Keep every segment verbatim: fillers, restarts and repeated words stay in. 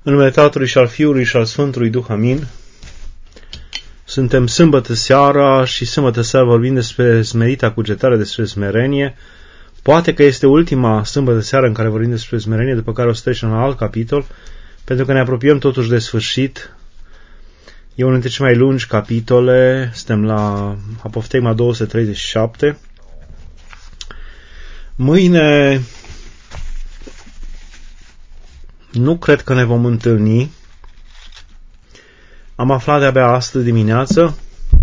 În numele Tatălui și al Fiului și al Sfântului Duh, amin. Suntem sâmbătă seara și sâmbătă seara vorbim despre smerita cugetare, despre smerenie. Poate că este ultima sâmbătă seară în care vorbim despre smerenie, după care o să trecem la alt capitol, pentru că ne apropiem totuși de sfârșit. E unul dintre cele mai lungi capitole, suntem la Apoftegma două sute treizeci și șapte. Mâine nu cred că ne vom întâlni. Am aflat de-abia astăzi dimineață,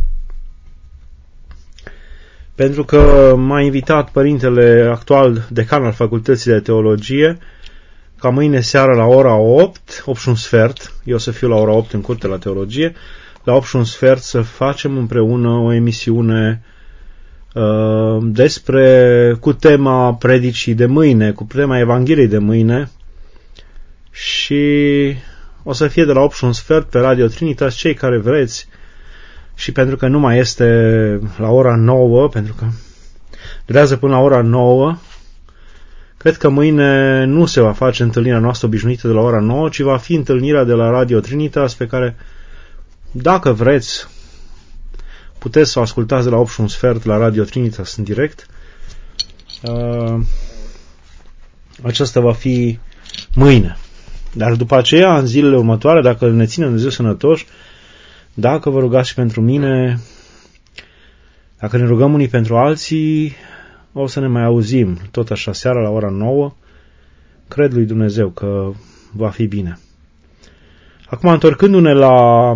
pentru că m-a invitat părintele actual decan al Facultății de Teologie ca mâine seară la ora opt, opt și un sfert, eu o să fiu la ora opt în curte la teologie, la opt și un sfert să facem împreună o emisiune uh, despre, cu tema predicii de mâine, cu tema Evangheliei de mâine, și o să fie de la opt și un sfert pe Radio Trinitas, cei care vreți, și pentru că nu mai este la ora nouă, pentru că durează până la ora nouă, cred că mâine nu se va face întâlnirea noastră obișnuită de la ora nouă, ci va fi întâlnirea de la Radio Trinitas, pe care, dacă vreți, puteți să o ascultați de la opt și un sfert la Radio Trinitas în direct. Uh, aceasta va fi mâine. Dar după aceea, în zilele următoare, dacă ne ține Dumnezeu sănătoși, dacă vă rugați și pentru mine, dacă ne rugăm unii pentru alții, o să ne mai auzim tot așa seara la ora nouă. Cred lui Dumnezeu că va fi bine. Acum, întorcându-ne la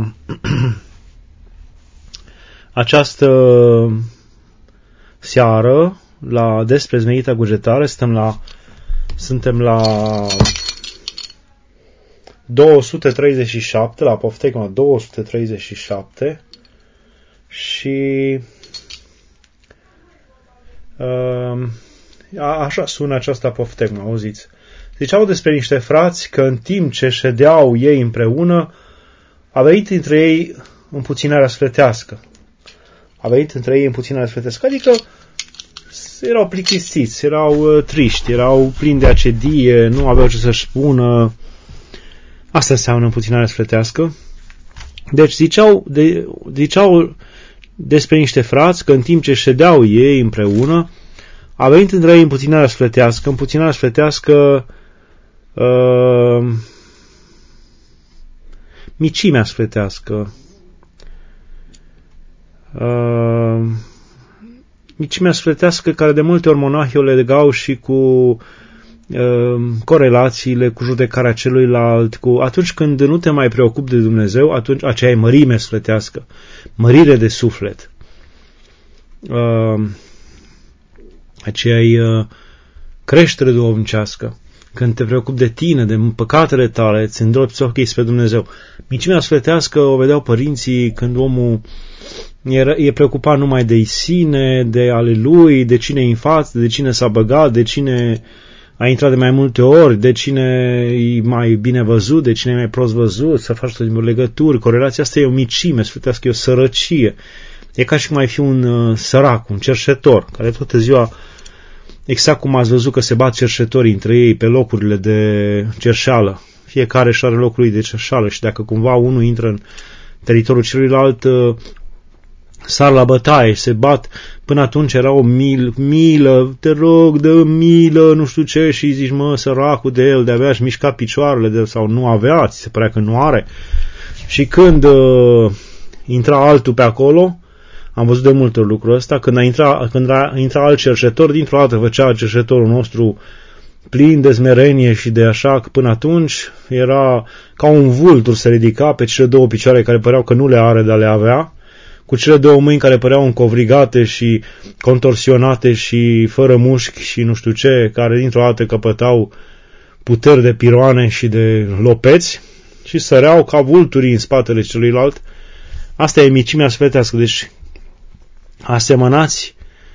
această seară, la despre smerita cugetare, suntem la, suntem la două sute treizeci și șapte, la Apoftegma două sute treizeci și șapte, și uh, așa sună această Apoftegma, auziți. Ziceau despre niște frați că în timp ce ședeau ei împreună, a venit între ei împuținarea sufletească. A venit între ei împuținarea sufletească, adică erau plictisiți, erau triști, erau plini de acedie, nu aveau ce să-și spună. Asta înseamnă împuținarea sufletească. Deci ziceau, de, ziceau despre niște frați că în timp ce ședeau ei împreună, a venit între ei împuținarea sufletească. Împuținarea sufletească, uh, micimea sufletească, uh, micimea sufletească, care de multe ori monahii o legau și cu corelațiile, cu judecarea celuilalt, cu atunci când nu te mai preocupi de Dumnezeu, atunci aceea e mărime sufletească, mărire de suflet. Uh, aceea e uh, creștere duhovnicească. Când te preocupi de tine, de păcatele tale, îți îndrepți ochii spre Dumnezeu. Micimea sufletească o vedeau părinții când omul e, e preocupat numai de sine, de ale lui, de cine e în față, de cine s-a băgat, de cine a intrat de mai multe ori, de cine e mai bine văzut, de cine e mai prost văzut, să faci tot legături. Corelația asta e o micime, sfârtească, e o sărăcie. E ca și cum ai fi un uh, sărac, un cerșetor, care toată ziua, exact cum ați văzut că se bat cerșetorii între ei pe locurile de cerșeală. Fiecare își are locul lui de cerșeală și dacă cumva unul intră în teritoriul celuilalt, uh, sar la bătaie, se bat. Până atunci era o mil, milă, te rog, dă milă, nu știu ce, și zici, mă, săracul de el, de-abia și mișca picioarele de el, sau nu avea, ți se părea că nu are. Și când uh, intra altul pe acolo, am văzut de multe ori lucrul ăsta, când a intra, când a intra alt cerșetor, dintr-o dată făcea cerșetorul nostru plin de smerenie și de așa, că până atunci era ca un vultur, se ridica pe cele două picioare care păreau că nu le are, dar le avea, cu cele două mâini care păreau încovrigate și contorsionate și fără mușchi și nu știu ce, care dintr-o dată căpătau puteri de piroane și de lopeți și săreau ca vulturii în spatele celuilalt. Asta e micimea sufletească. Deci asemănați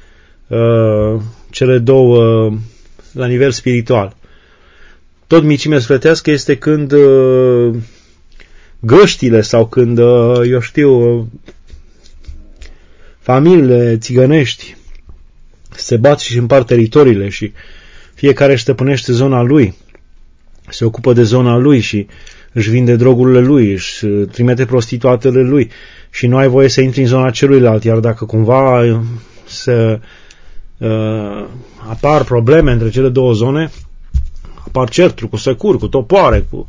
uh, cele două uh, la nivel spiritual. Tot micimea sufletească este când uh, găștile sau când, uh, eu știu, uh, familiile țigănești se bat și împart teritoriile și fiecare își stăpânește zona lui, se ocupă de zona lui și își vinde drogurile lui, își trimite prostituatele lui și nu ai voie să intri în zona celuilalt, iar dacă cumva se uh, apar probleme între cele două zone, apar certuri cu securi, cu topoare, cu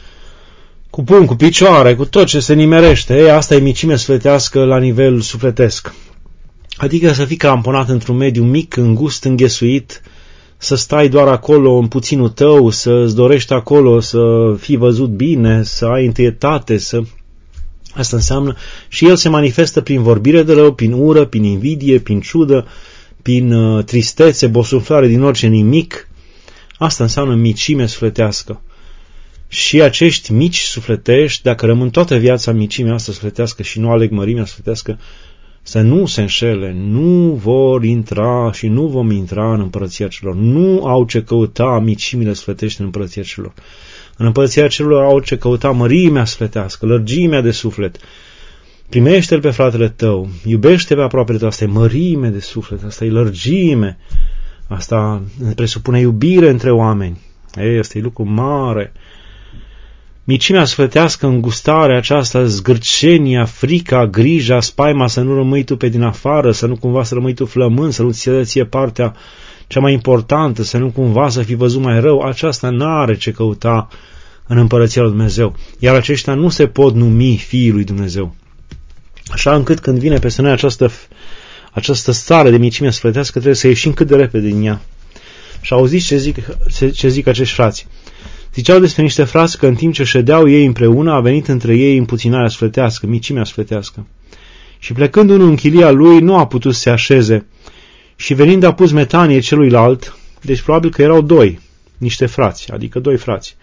cu pumn, cu picioare, cu tot ce se nimerește. Ei, asta e micime sufletească la nivel sufletesc. Adică să fii cramponat într-un mediu mic, îngust, înghesuit, să stai doar acolo în puținul tău, să îți dorești acolo să fii văzut bine, să ai întâietate, să... Asta înseamnă și el se manifestă prin vorbire de rău, prin ură, prin invidie, prin ciudă, prin uh, tristețe, bosuflare din orice nimic. Asta înseamnă micime sufletească. Și acești mici sufletești, dacă rămân toată viața micimea asta sufletească și nu aleg mărimea sufletească, să nu se înșele, nu vor intra și nu vom intra în împărăția celor. Nu au ce căuta micimile sufletești în împărăția celor. În împărăția celor au ce căuta mărimea sufletească, lărgimea de suflet. Primește-l pe fratele tău, iubește pe aproapele tău, asta e mărime de suflet, asta e lărgime, asta presupune iubire între oameni. Ei, asta e lucru mare. Micimea sufletească, îngustarea aceasta, zgârcenia, frica, grija, spaima să nu rămâi tu pe din afară, să nu cumva să rămâi tu flămând, să nu ți se ție partea cea mai importantă, să nu cumva să fii văzut mai rău, aceasta n-are ce căuta în împărăția lui Dumnezeu. Iar aceștia nu se pot numi fiii lui Dumnezeu. Așa încât când vine peste noi această, această stare de micime sufletească, trebuie să ieșim cât de repede din ea. Și auziți ce zic, ce zic acești frați. Ziceau despre niște frați că în timp ce ședeau ei împreună a venit între ei împuținarea sufletească, micimea sufletească. Și plecând unul în chilia lui, nu a putut să se așeze și venind a pus metanie celuilalt, deci probabil că erau doi, niște frați, adică doi frați.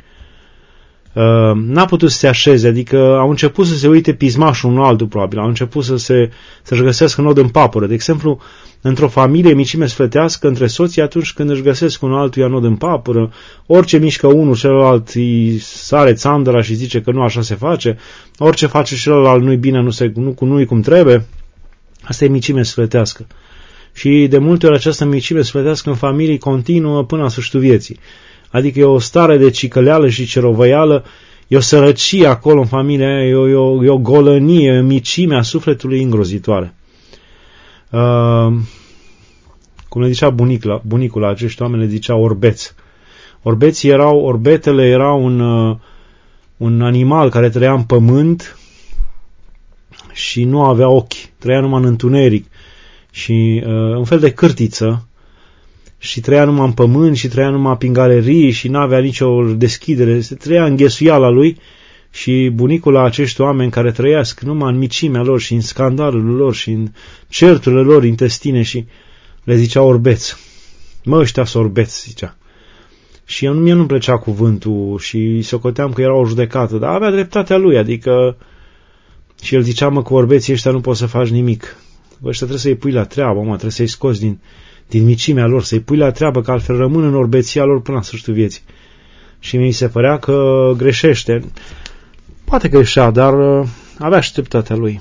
Uh, n-a putut să se așeze, adică au început să se uite pismașul unul altul probabil, au început să se, să-și găsească nod în papură. De exemplu, într-o familie micime sufletească între soții, atunci când își găsesc unul altuia nod în papură, orice mișcă unul, celălalt îi sare țandăra și zice că nu așa se face, orice face celălalt nu-i bine, nu, se, nu, nu-i cum trebuie. Asta e micime sufletească. Și de multe ori această micime sufletească în familie continuă până la sfârșitul vieții. Adică e o stare de cicăleală și cerovăială, e o sărăcie acolo în familia, e o, e o, e o golănie, e o micime a sufletului îngrozitoare. Uh, cum le zicea bunicul, bunicul la acești oameni, le zicea orbeți. Orbeții erau, orbetele erau un, uh, un animal care trăia în pământ și nu avea ochi, trăia numai în întuneric și uh, un fel de cârtiță și trăia numai în pământ și trăia numai prin galerii și n-avea nicio deschidere, se trăia în ghesuiala lui. Și bunicul la acești oameni care trăiesc numai în micimea lor și în scandalul lor și în certurile lor intestine și le zicea orbeți. Mă, ăștia sunt orbeți, zicea. Și eu, mie nu-mi plăcea cuvântul și socoteam că era o judecată, dar avea dreptatea lui, adică și el zicea, mă, cu orbeții ăștia nu poți să faci nimic. Bă, ăștia trebuie să-i pui la treabă, mă, trebuie să-i scoți din, din micimea lor, să-i pui la treabă, că altfel rămân în orbeția lor până la sfârșitul vieții. Și mi se părea că greșește. Poate greșea, dar uh, avea și dreptatea lui.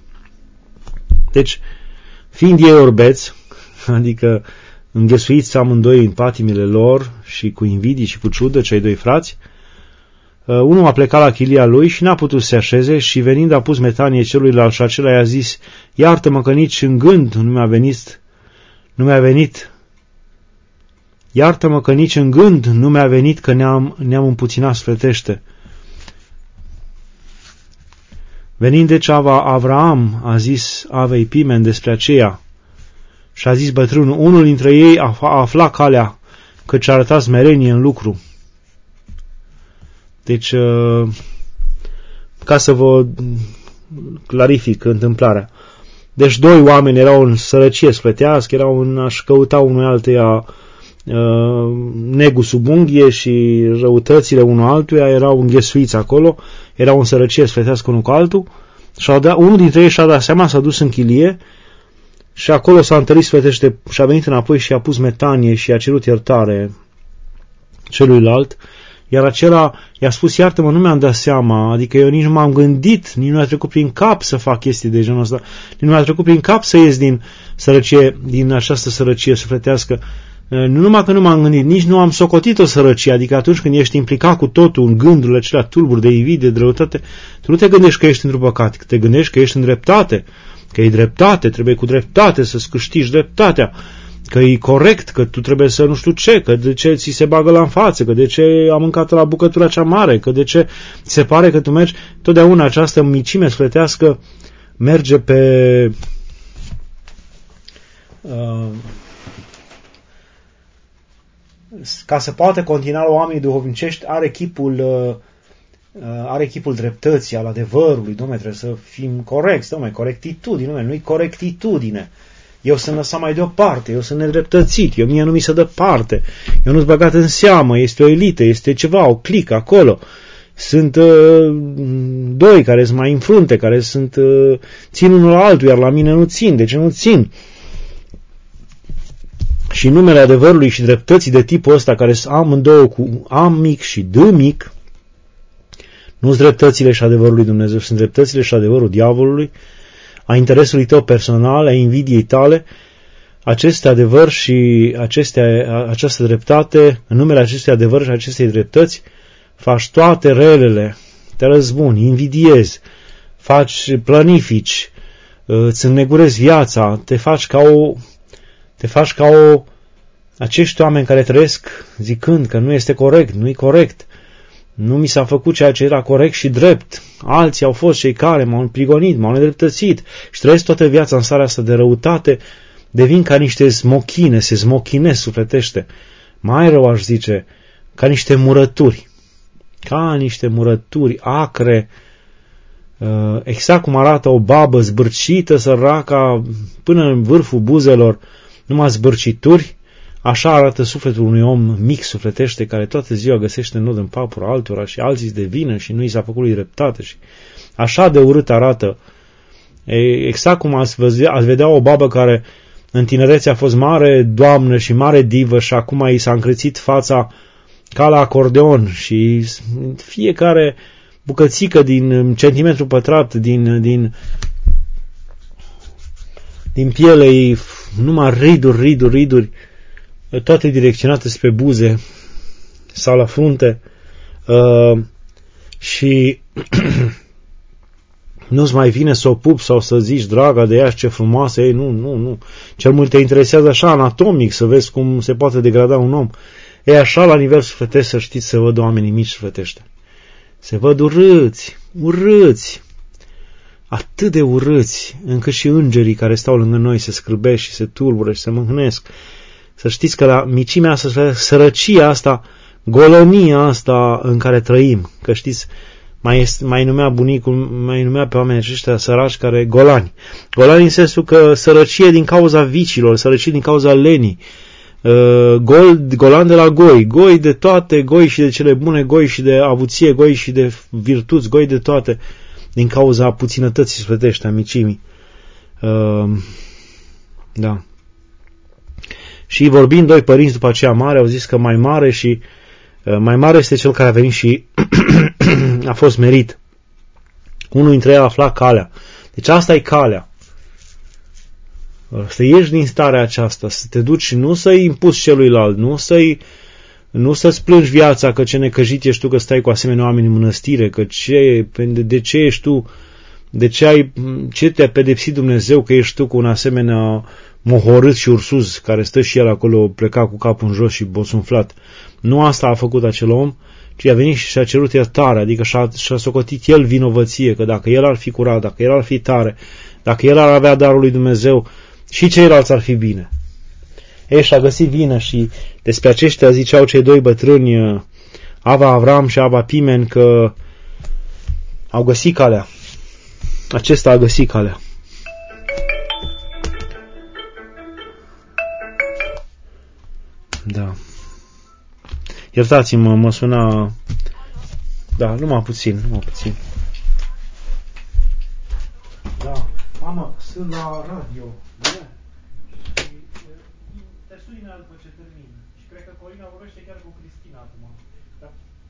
Deci, fiind ei orbeți, adică înghesuiți amândoi în patimile lor și cu invidii și cu ciudă, cei doi frați, uh, unul a plecat la chilia lui și n-a putut să se așeze și venind a pus metanie celuilalt și acela i-a zis, iartă-mă că nici în gând nu mi-a venit, nu mi-a venit, iartă-mă că nici în gând nu mi-a venit că ne-am, ne-am împuținat sufletește. Venind deci Ava Avraam, a zis Avei Pimen despre aceea și a zis bătrânul, unul dintre ei a, a aflat calea, căci a arătat smerenie în lucru. Deci, ca să vă clarific întâmplarea. Deci doi oameni erau în sărăcie sufletească, erau în a-și căuta unul altuia negul sub unghie și răutățile unul altuia, erau înghesuiți acolo, erau în sărăcie sufletească unul cu altul și dat, unul dintre ei și-a dat seama, s-a dus în chilie și acolo s-a întărit sufletește și a venit înapoi și a pus metanie și a cerut iertare celuilalt, iar acela i-a spus, iartă-mă, nu mi-am dat seama, adică eu nici nu m-am gândit, nici nu mi-a trecut prin cap să fac chestii de genul ăsta, nici nu mi-a trecut prin cap să ies din sărăcie, din această sărăcie sufletească. Nu numai că nu m-am gândit, nici nu am socotit-o sărăcie, adică atunci când ești implicat cu totul în gândurile acelea tulburi de invidie, de răutate, tu nu te gândești că ești într-un păcat, te gândești că ești în dreptate, că e dreptate, trebuie cu dreptate să-ți câștigi dreptatea, că e corect, că tu trebuie să nu știu ce, că de ce ți se bagă la în față, că de ce am mâncat la bucătura cea mare, că de ce ți se pare că tu mergi, totdeauna această micime sufletească merge pe uh, ca să poată continua la oamenii duhovnicești, are chipul uh, are chipul dreptății, al adevărului, dom'le, trebuie să fim corecți, dom'le, corectitudine, dom'le, nu-i corectitudine. Eu sunt lăsat mai deoparte, eu sunt nedreptățit, eu mie nu mi se dă parte, eu nu-s băgat în seamă, este o elită, este ceva, o clică acolo. Sunt uh, doi care sunt mai în frunte, care sunt uh, țin unul la altul, iar la mine nu țin. De ce nu țin? Și numele adevărului și dreptății de tipul ăsta, care sunt amândouă cu A mic și D mic, nu sunt dreptățile și adevărul lui Dumnezeu, sunt dreptățile și adevărul diavolului, a interesului tău personal, a invidiei tale. Acest adevăr și aceste, această dreptate, în numele acestui adevăr și acestei dreptăți, faci toate relele, te răzbuni, invidiezi, faci, planifici, îți înnegurezi viața, te faci ca o, te faci ca o, acești oameni care trăiesc zicând că nu este corect, nu e corect, nu mi s-a făcut ceea ce era corect și drept, alții au fost cei care m-au prigonit, m-au nedreptățit și trăiesc toată viața în starea asta de răutate, devin ca niște smochine, se smochinesc sufletește, mai rău aș zice, ca niște murături, ca niște murături acre, exact cum arată o babă zbârcită, săraca, până în vârful buzelor, numai zbârcituri. Așa arată sufletul unui om mic sufletește, care toată ziua găsește nod în papura altora și alții de vină și nu i s-a făcut lui dreptate. Și așa de urât arată. E, exact cum ați, văzea, ați vedea o babă care în tinerețe a fost mare doamnă și mare divă și acum i s-a încrețit fața ca la acordeon și fiecare bucățică din centimetru pătrat din, din, din piele ei, numai riduri, riduri, riduri, toate direcționate spre buze sau la frunte, uh, și nu-ți mai vine să o pupi sau să zici, draga de ea, ce frumoasă e, nu, nu, nu. Cel mult te interesează așa anatomic, să vezi cum se poate degrada un om. E așa la nivel sufletesc, să știți, se văd oamenii mici sufletește. Se văd urâți, urâți, atât de urâți, încât și îngerii care stau lângă noi se scârbesc și se tulbură și se mâhnesc. Să știți că la micimea asta, sărăcia asta, golonia asta în care trăim, că știți, mai, este, mai numea bunicul, mai numea pe oamenii aceștia săraci care golani. Golani în sensul că sărăcie din cauza vicilor, sărăcie din cauza lenii, uh, gol, golan de la goi, goi de toate, goi și de cele bune, goi și de avuție, goi și de virtuți, goi de toate, din cauza puținătății sufletești a micimii. Uh, da. Și vorbind doi părinți după aceea mare, au zis că mai mare și uh, mai mare este cel care a venit și a fost merit. Unul dintre ei a aflat calea. Deci asta e calea. Să ieși din starea aceasta, să te duci și nu să-i impuși celuilalt, nu să-i nu să-ți plângi viața că ce necăjit ești tu că stai cu asemenea oameni în mănăstire, că ce, de ce ești tu, de ce ai, ce te-a pedepsit Dumnezeu că ești tu cu un asemenea mohorât și ursuz care stă și el acolo plecat cu capul în jos și bosunflat. Nu asta a făcut acel om, ci a venit și și-a cerut iertare, adică și-a, și-a socotit el vinovăție, că dacă el ar fi curat, dacă el ar fi tare, dacă el ar avea darul lui Dumnezeu, și ceilalți ar fi bine. Ei, și-a găsit vină și despre aceștia ziceau cei doi bătrâni, Ava Avram și Ava Pimen, că au găsit calea. Acesta a găsit calea. Da. Iertați-mă, mă suna... Da, numai puțin, numai puțin. Da, mamă, sunt la radio. Da? Și te suni după ce termin. Și cred că Corina vorbește chiar cu Cristina acum. Da?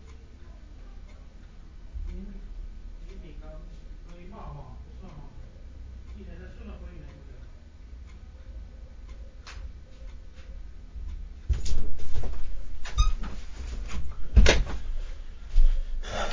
Nimic, nu-i mama, mama. Bine, te sună Corina.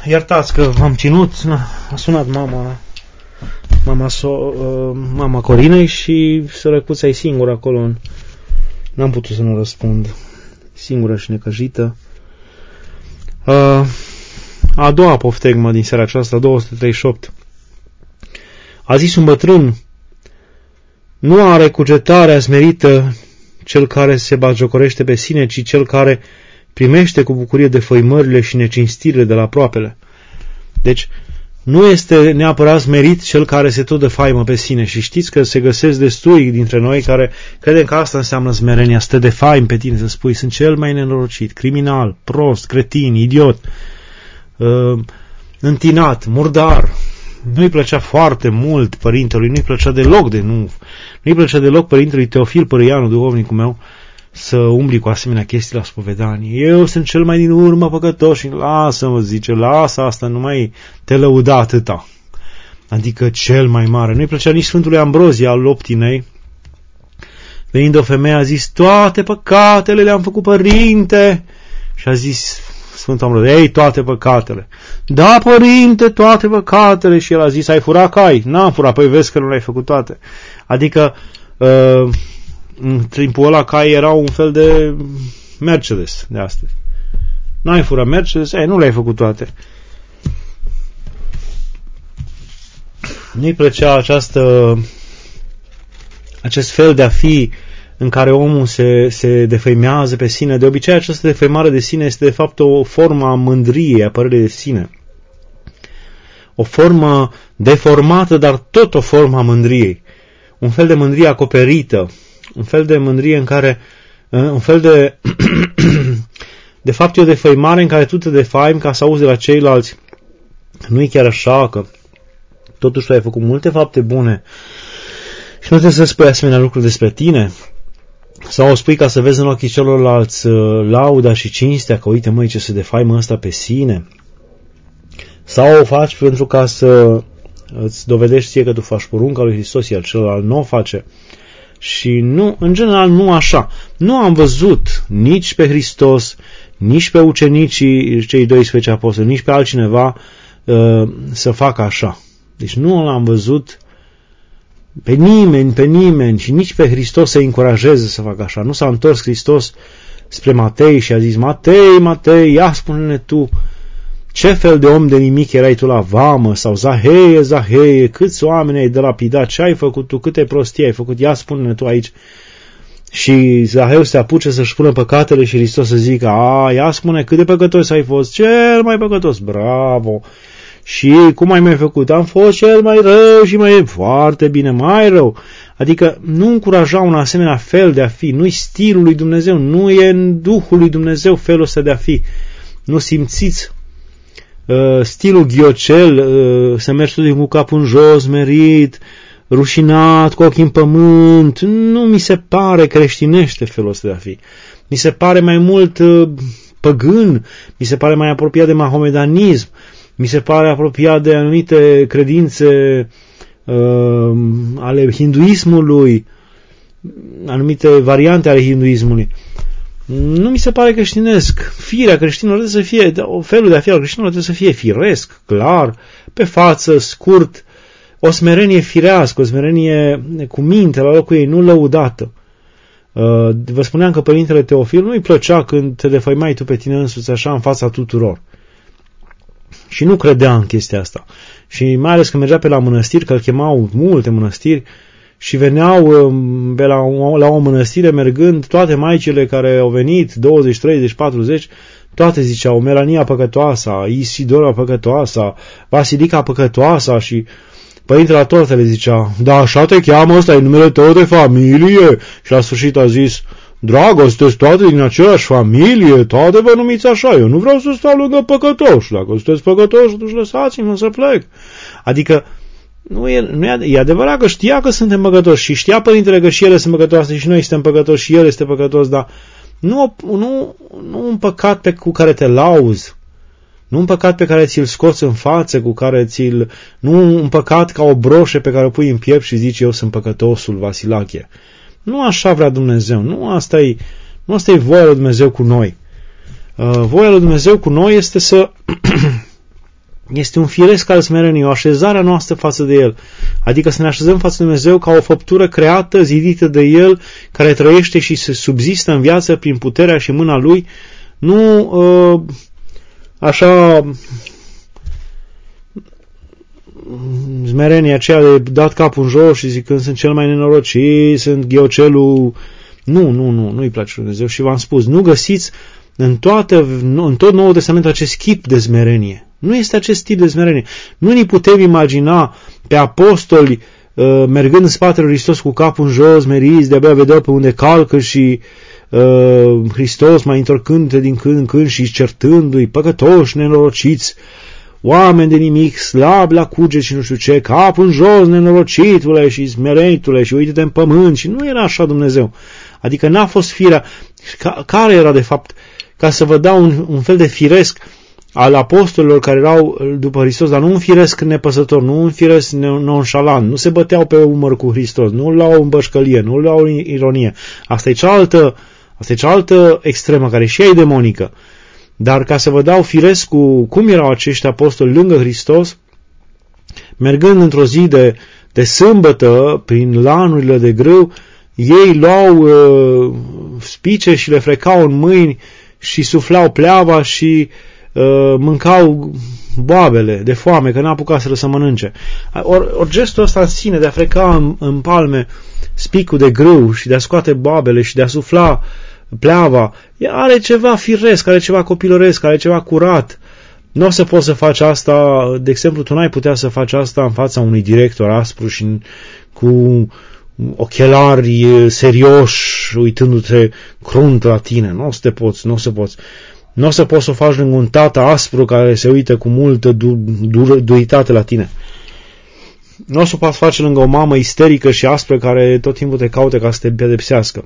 iertați că v-am ținut, a sunat mama, mama, so, uh, mama Corinei și sărăcuța e singură acolo, n-am putut să nu răspund, singură și necăjită. Uh, a doua poftegmă din seara aceasta, două sute treizeci și opt. A zis un bătrân: nu are cugetarea smerită cel care se batjocorește pe sine, ci cel care primește cu bucurie defăimările și necinstirile de la aproapele. Deci, nu este neapărat smerit cel care se tot defaimă pe sine. Și știți că se găsesc destui dintre noi care credem că asta înseamnă smerenia, să te defaimi pe tine, să spui: sunt cel mai nenorocit, criminal, prost, cretin, idiot, uh, întinat, murdar. Nu-i plăcea foarte mult părintelui, nu-i plăcea deloc de nu, nu-i plăcea deloc părintelui Teofil Părâianu, duhovnicul meu, să umbli cu asemenea chestii la spovedanie. Eu sunt cel mai din urmă păcătos și lasă-mă, zice, lasă asta, nu mai te lăuda atâta. Adică cel mai mare. Nu-i plăcea nici Sfântului Ambrozie al Optinei. Venind o femeie a zis: toate păcatele le-am făcut, părinte. Și a zis Sfântul Ambrozie: ei, toate păcatele. Da, părinte, toate păcatele. Și el a zis: ai furat cai? N-am furat, păi vezi că nu le-ai făcut toate. Adică uh, în timpul ăla cai era un fel de Mercedes de astăzi. N-ai furat Mercedes? Ei, nu le-ai făcut toate. Nu-i plăcea această acest fel de a fi în care omul se, se defăimează pe sine. De obicei, această defăimare de sine este de fapt o formă a mândriei, a părerii de sine. O formă deformată, dar tot o formă a mândriei. Un fel de mândrie acoperită, un fel de mândrie în care, un fel de, de fapt e o defăimare în care tu te defaimi ca să auzi de la ceilalți: nu e chiar așa, că totuși tu ai făcut multe fapte bune și nu trebuie să spui asemenea lucruri despre tine. Sau o spui ca să vezi în ochii celorlalți lauda și cinstea, că uite măi ce se defaimă ăsta pe sine. Sau o faci pentru ca să îți dovedești ție că tu faci porunca lui Hristos, iar celălalt nu o face. Și nu, în general nu așa. Nu am văzut nici pe Hristos, nici pe ucenicii, cei doisprezece apostoli, nici pe altcineva uh, să facă așa. Deci nu l-am văzut pe nimeni, pe nimeni și nici pe Hristos să-i încurajeze să facă așa. Nu s-a întors Hristos spre Matei și a zis: Matei, Matei, ia spune-ne tu, ce fel de om de nimic erai tu la vamă? Sau Zaheie, Zaheie, câți oameni ai de lapidat, ce ai făcut tu, câte prostii ai făcut, ia spune-ne tu aici. Și Zaheu se apuce să-și spună păcatele și Hristos să zică: a, ia spune cât de păcătos ai fost, cel mai păcătos, bravo. Și cum ai mai făcut? Am fost cel mai rău și mai foarte bine, mai rău. Adică nu încuraja un asemenea fel de a fi, nu-i stilul lui Dumnezeu, nu e în Duhul lui Dumnezeu felul ăsta de a fi. Nu simțiți uh, stilul ghiocel, uh, să mergi tot cu capul în jos, merit, rușinat, cu ochii în pământ. Nu mi se pare creștinește felul ăsta de a fi. Mi se pare mai mult uh, păgân, mi se pare mai apropiat de mahomedanism, mi se pare apropiat de anumite credințe uh, ale hinduismului, anumite variante ale hinduismului. Nu mi se pare creștinesc. Firea creștinilor trebuie să fie, felul de a fi al creștinilor trebuie să fie firesc, clar, pe față, scurt, o smerenie firească, o smerenie cu minte la locul ei, nu lăudată. Uh, vă spuneam că părintele Teofil nu-i plăcea când te defăimai tu pe tine însuți așa în fața tuturor. Și nu credea în chestia asta. Și mai ales când mergea pe la mănăstiri, că îl chemau multe mănăstiri, și veneau pe la, la o mănăstire mergând, toate maicile care au venit, douăzeci, treizeci, patruzeci, toate ziceau: Melania păcătoasa, Isidora păcătoasa, Vasilica păcătoasa. Și părintele la toate le zicea: da, așa te cheamă, ăsta e numele tău de familie. Și la sfârșit a zis: dragă, sunteți toate din aceeași familie, toate vă numiți așa, eu nu vreau să stau lângă păcătoși, dacă sunteți păcătoși, atunci lăsați-mă să plec. Adică, nu e, nu e, e adevărat că știa că suntem păcătoși și știa părintele că și ele sunt păcătoase și noi suntem păcătoși și el este păcătos, dar nu, nu, nu un păcat pe, cu care te lauzi, nu un păcat pe care ți-l scoți în față, cu care ți-l, nu un păcat ca o broșă pe care o pui în piept și zici: eu sunt păcătosul Vasilache. Nu așa vrea Dumnezeu, nu asta e, nu asta e voia lui Dumnezeu cu noi. Uh, voia lui Dumnezeu cu noi este să Este un firesc al smereniei, o așezare noastră față de El. Adică să ne așezăm față de Dumnezeu ca o făptură creată, zidită de El, care trăiește și se subzistă în viață prin puterea și mâna Lui. Nu uh, așa smerenia aceea de dat capul în jos și zicând sunt cel mai nenorocit, sunt ghiocelul. Nu, nu, nu, nu-i place Dumnezeu. Și v-am spus, nu găsiți în, toată, în tot Noul Testament acest chip de smerenie. Nu este acest tip de smerenie. Nu ne putem imagina pe apostoli uh, mergând în spatele lui Hristos cu capul în jos, meriți, de-abia vedeau pe unde calcă și uh, Hristos mai întorcând din când în când și certându-i, păcătoși, nenorociți, oameni de nimic, slabi la cuget și nu știu ce, capul în jos, nenorocitule și smerenitule și uite-te în pământ. Și nu era așa Dumnezeu. Adică n-a fost firea. Care era de fapt? Ca să vă dau un, un fel de firesc al apostolilor care erau după Hristos, dar nu un firesc nepăsător, nu un firesc nonșalant, nu se băteau pe umăr cu Hristos, nu îl luau în bășcălie, nu îl luau în ironie. Asta e cealaltă, asta e cealaltă extremă, care și ea e demonică. Dar ca să vă dau firesc cu cum erau acești apostoli lângă Hristos, mergând într-o zi de, de sâmbătă, prin lanurile de grâu, ei luau uh, spice și le frecau în mâini și suflau pleava și uh, mâncau boabele de foame, că n-apucaseră să mănânce. Or, or gestul ăsta în sine, de a freca în, în palme spicul de grâu și de a scoate boabele și de a sufla pleava, are ceva firesc, are ceva copilăresc, are ceva curat. Nu o să poți să faci asta, de exemplu, tu n-ai putea să faci asta în fața unui director aspru și cu ochelari serioși, uitându-te crunt la tine. Nu o să te poți, nu o să poți. Nu o să poți să o faci lângă un tată aspru care se uită cu multă du- du- duritate la tine. Nu o să o poți face lângă o mamă isterică și aspră care tot timpul te caute ca să te pedepsească.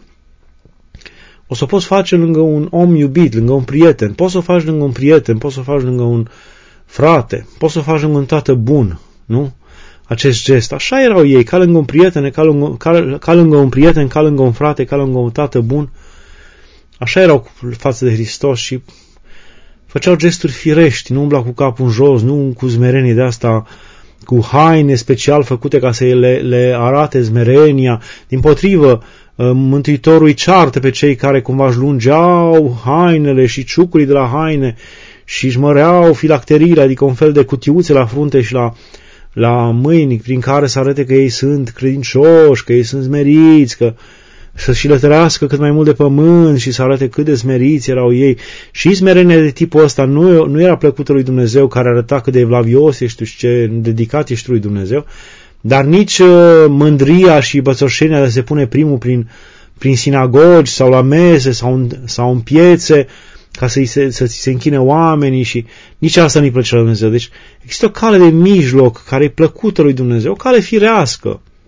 O să o poți face lângă un om iubit, lângă un prieten. Poți să o faci lângă un prieten, poți să o faci lângă un frate, poți să o faci lângă un tată bun, nu? Acest gest. Așa erau ei, ca lângă un prieten, ca lângă, ca, ca lângă un prieten, ca lângă un frate, ca lângă un tată bun. Așa erau față de Hristos și făceau gesturi firești, nu umbla cu capul în jos, nu cu smerenie de asta, cu haine special făcute ca să le, le arate smerenia. Dimpotrivă, Mântuitorul îi ceartă pe cei care cumva își lungeau hainele și ciucurii de la haine și își măreau filacteriile, adică un fel de cutiuțe la frunte și la, la mâini, prin care să arate că ei sunt credincioși, că ei sunt smeriți, că să-și lătărească cât mai mult de pământ și să arate cât de smeriți erau ei. Și smerenia de tipul ăsta nu, nu era plăcută lui Dumnezeu, care arăta cât de evlavios ești, ce dedicat ești lui Dumnezeu, dar nici uh, mândria și bățoșenia de a se pune primul prin, prin sinagogi sau la mese sau în, sau în piețe ca să-i se, să se închine oamenii și nici asta nu-i plăcea lui Dumnezeu. Deci există o cale de mijloc care e plăcută lui Dumnezeu, o cale firească.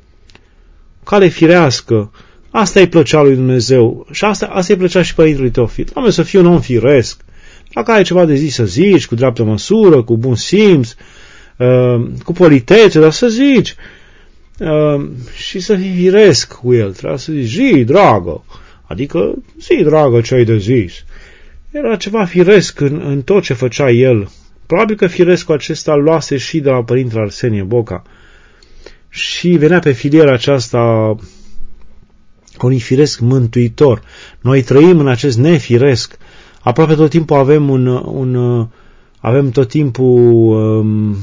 O cale firească. Asta îi plăcea lui Dumnezeu și asta, asta îi plăcea și părintelui Teofil. Doamne, să fii un om firesc. Dacă ai ceva de zis să zici, cu dreaptă măsură, cu bun simț, Uh, cu politețe, dar să zici uh, și să fii firesc cu el. Trebuie să zici, zi, dragă, adică zi, dragă, ce ai de zis. Era ceva firesc în, în tot ce făcea el. Probabil că firescul acesta luase și de la părintele Arsenie Boca și venea pe filiera aceasta unui firesc mântuitor. Noi trăim în acest nefiresc. Aproape tot timpul avem un, un avem tot timpul um,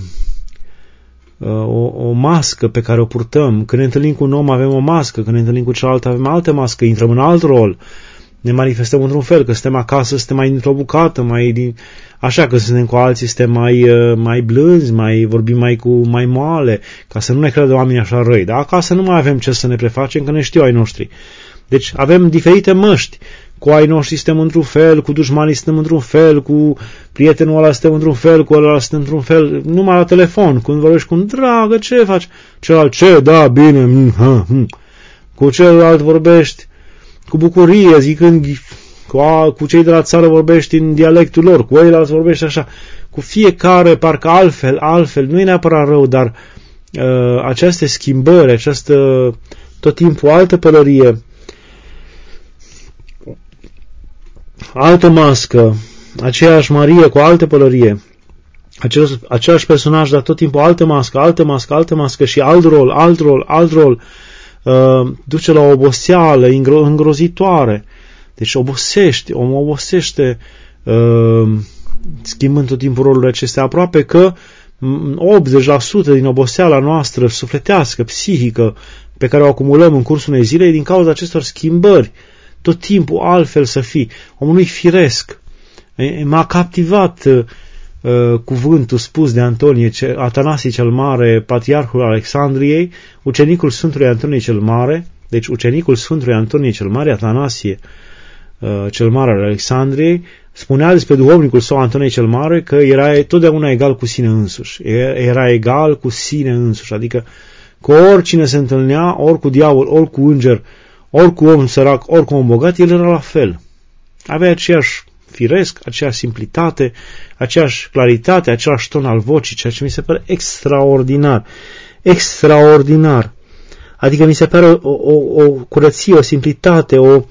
o, o mască pe care o purtăm. Când ne întâlnim cu un om avem o mască, când ne întâlnim cu celălalt avem altă mască, intrăm în alt rol, ne manifestăm într-un fel, că suntem acasă, suntem mai dintr-o bucată, mai din... așa că suntem cu alții, suntem mai, mai blânzi, mai vorbim mai cu mai moale, ca să nu ne creadă oamenii așa răi. Dar acasă nu mai avem ce să ne prefacem, că ne știu ai noștri. Deci avem diferite măști. Cu ai noștri suntem într-un fel, cu dușmanii suntem într-un fel, cu prietenul ăla suntem într-un fel, cu ăla suntem într-un fel, numai la telefon, când vorbești cu un dragă, ce faci? Celălalt, ce? Da, bine, mm, ha, mm. Cu celălalt vorbești cu bucurie, zicând, cu, a, cu cei de la țară vorbești în dialectul lor, cu ei vorbești așa, cu fiecare parcă altfel, altfel, nu e neapărat rău, dar uh, aceste schimbări, această tot timpul altă pălărie, altă mască, aceeași Marie cu altă pălărie, același, același personaj, dar tot timpul altă mască, altă mască, altă mască și alt rol, alt rol, alt rol, uh, duce la o oboseală îngrozitoare. Deci obosește, omul obosește uh, schimbând tot timpul rolurile acestea, aproape că optzeci la sută din oboseala noastră sufletească, psihică, pe care o acumulăm în cursul unei zile, din cauza acestor schimbări. Tot timpul altfel să fii. Omul nu-i firesc. M-a captivat uh, cuvântul spus de Antonie, Atanasie cel Mare, patriarhul Alexandriei, ucenicul Sfântului Antonie cel Mare, deci ucenicul Sfântului Antonie cel Mare, Atanasie uh, cel Mare al Alexandriei, spunea despre duhovnicul său Antonie cel Mare că era totdeauna egal cu sine însuși. Era egal cu sine însuși, adică cu oricine se întâlnea, ori cu diavol, ori cu înger, ori cu om sărac, ori cu om bogat, el era la fel. Avea aceeași firesc, aceeași simplitate, aceeași claritate, același ton al vocii, ceea ce mi se pare extraordinar. Extraordinar. Adică mi se pare o, o, o curăție, o simplitate, o,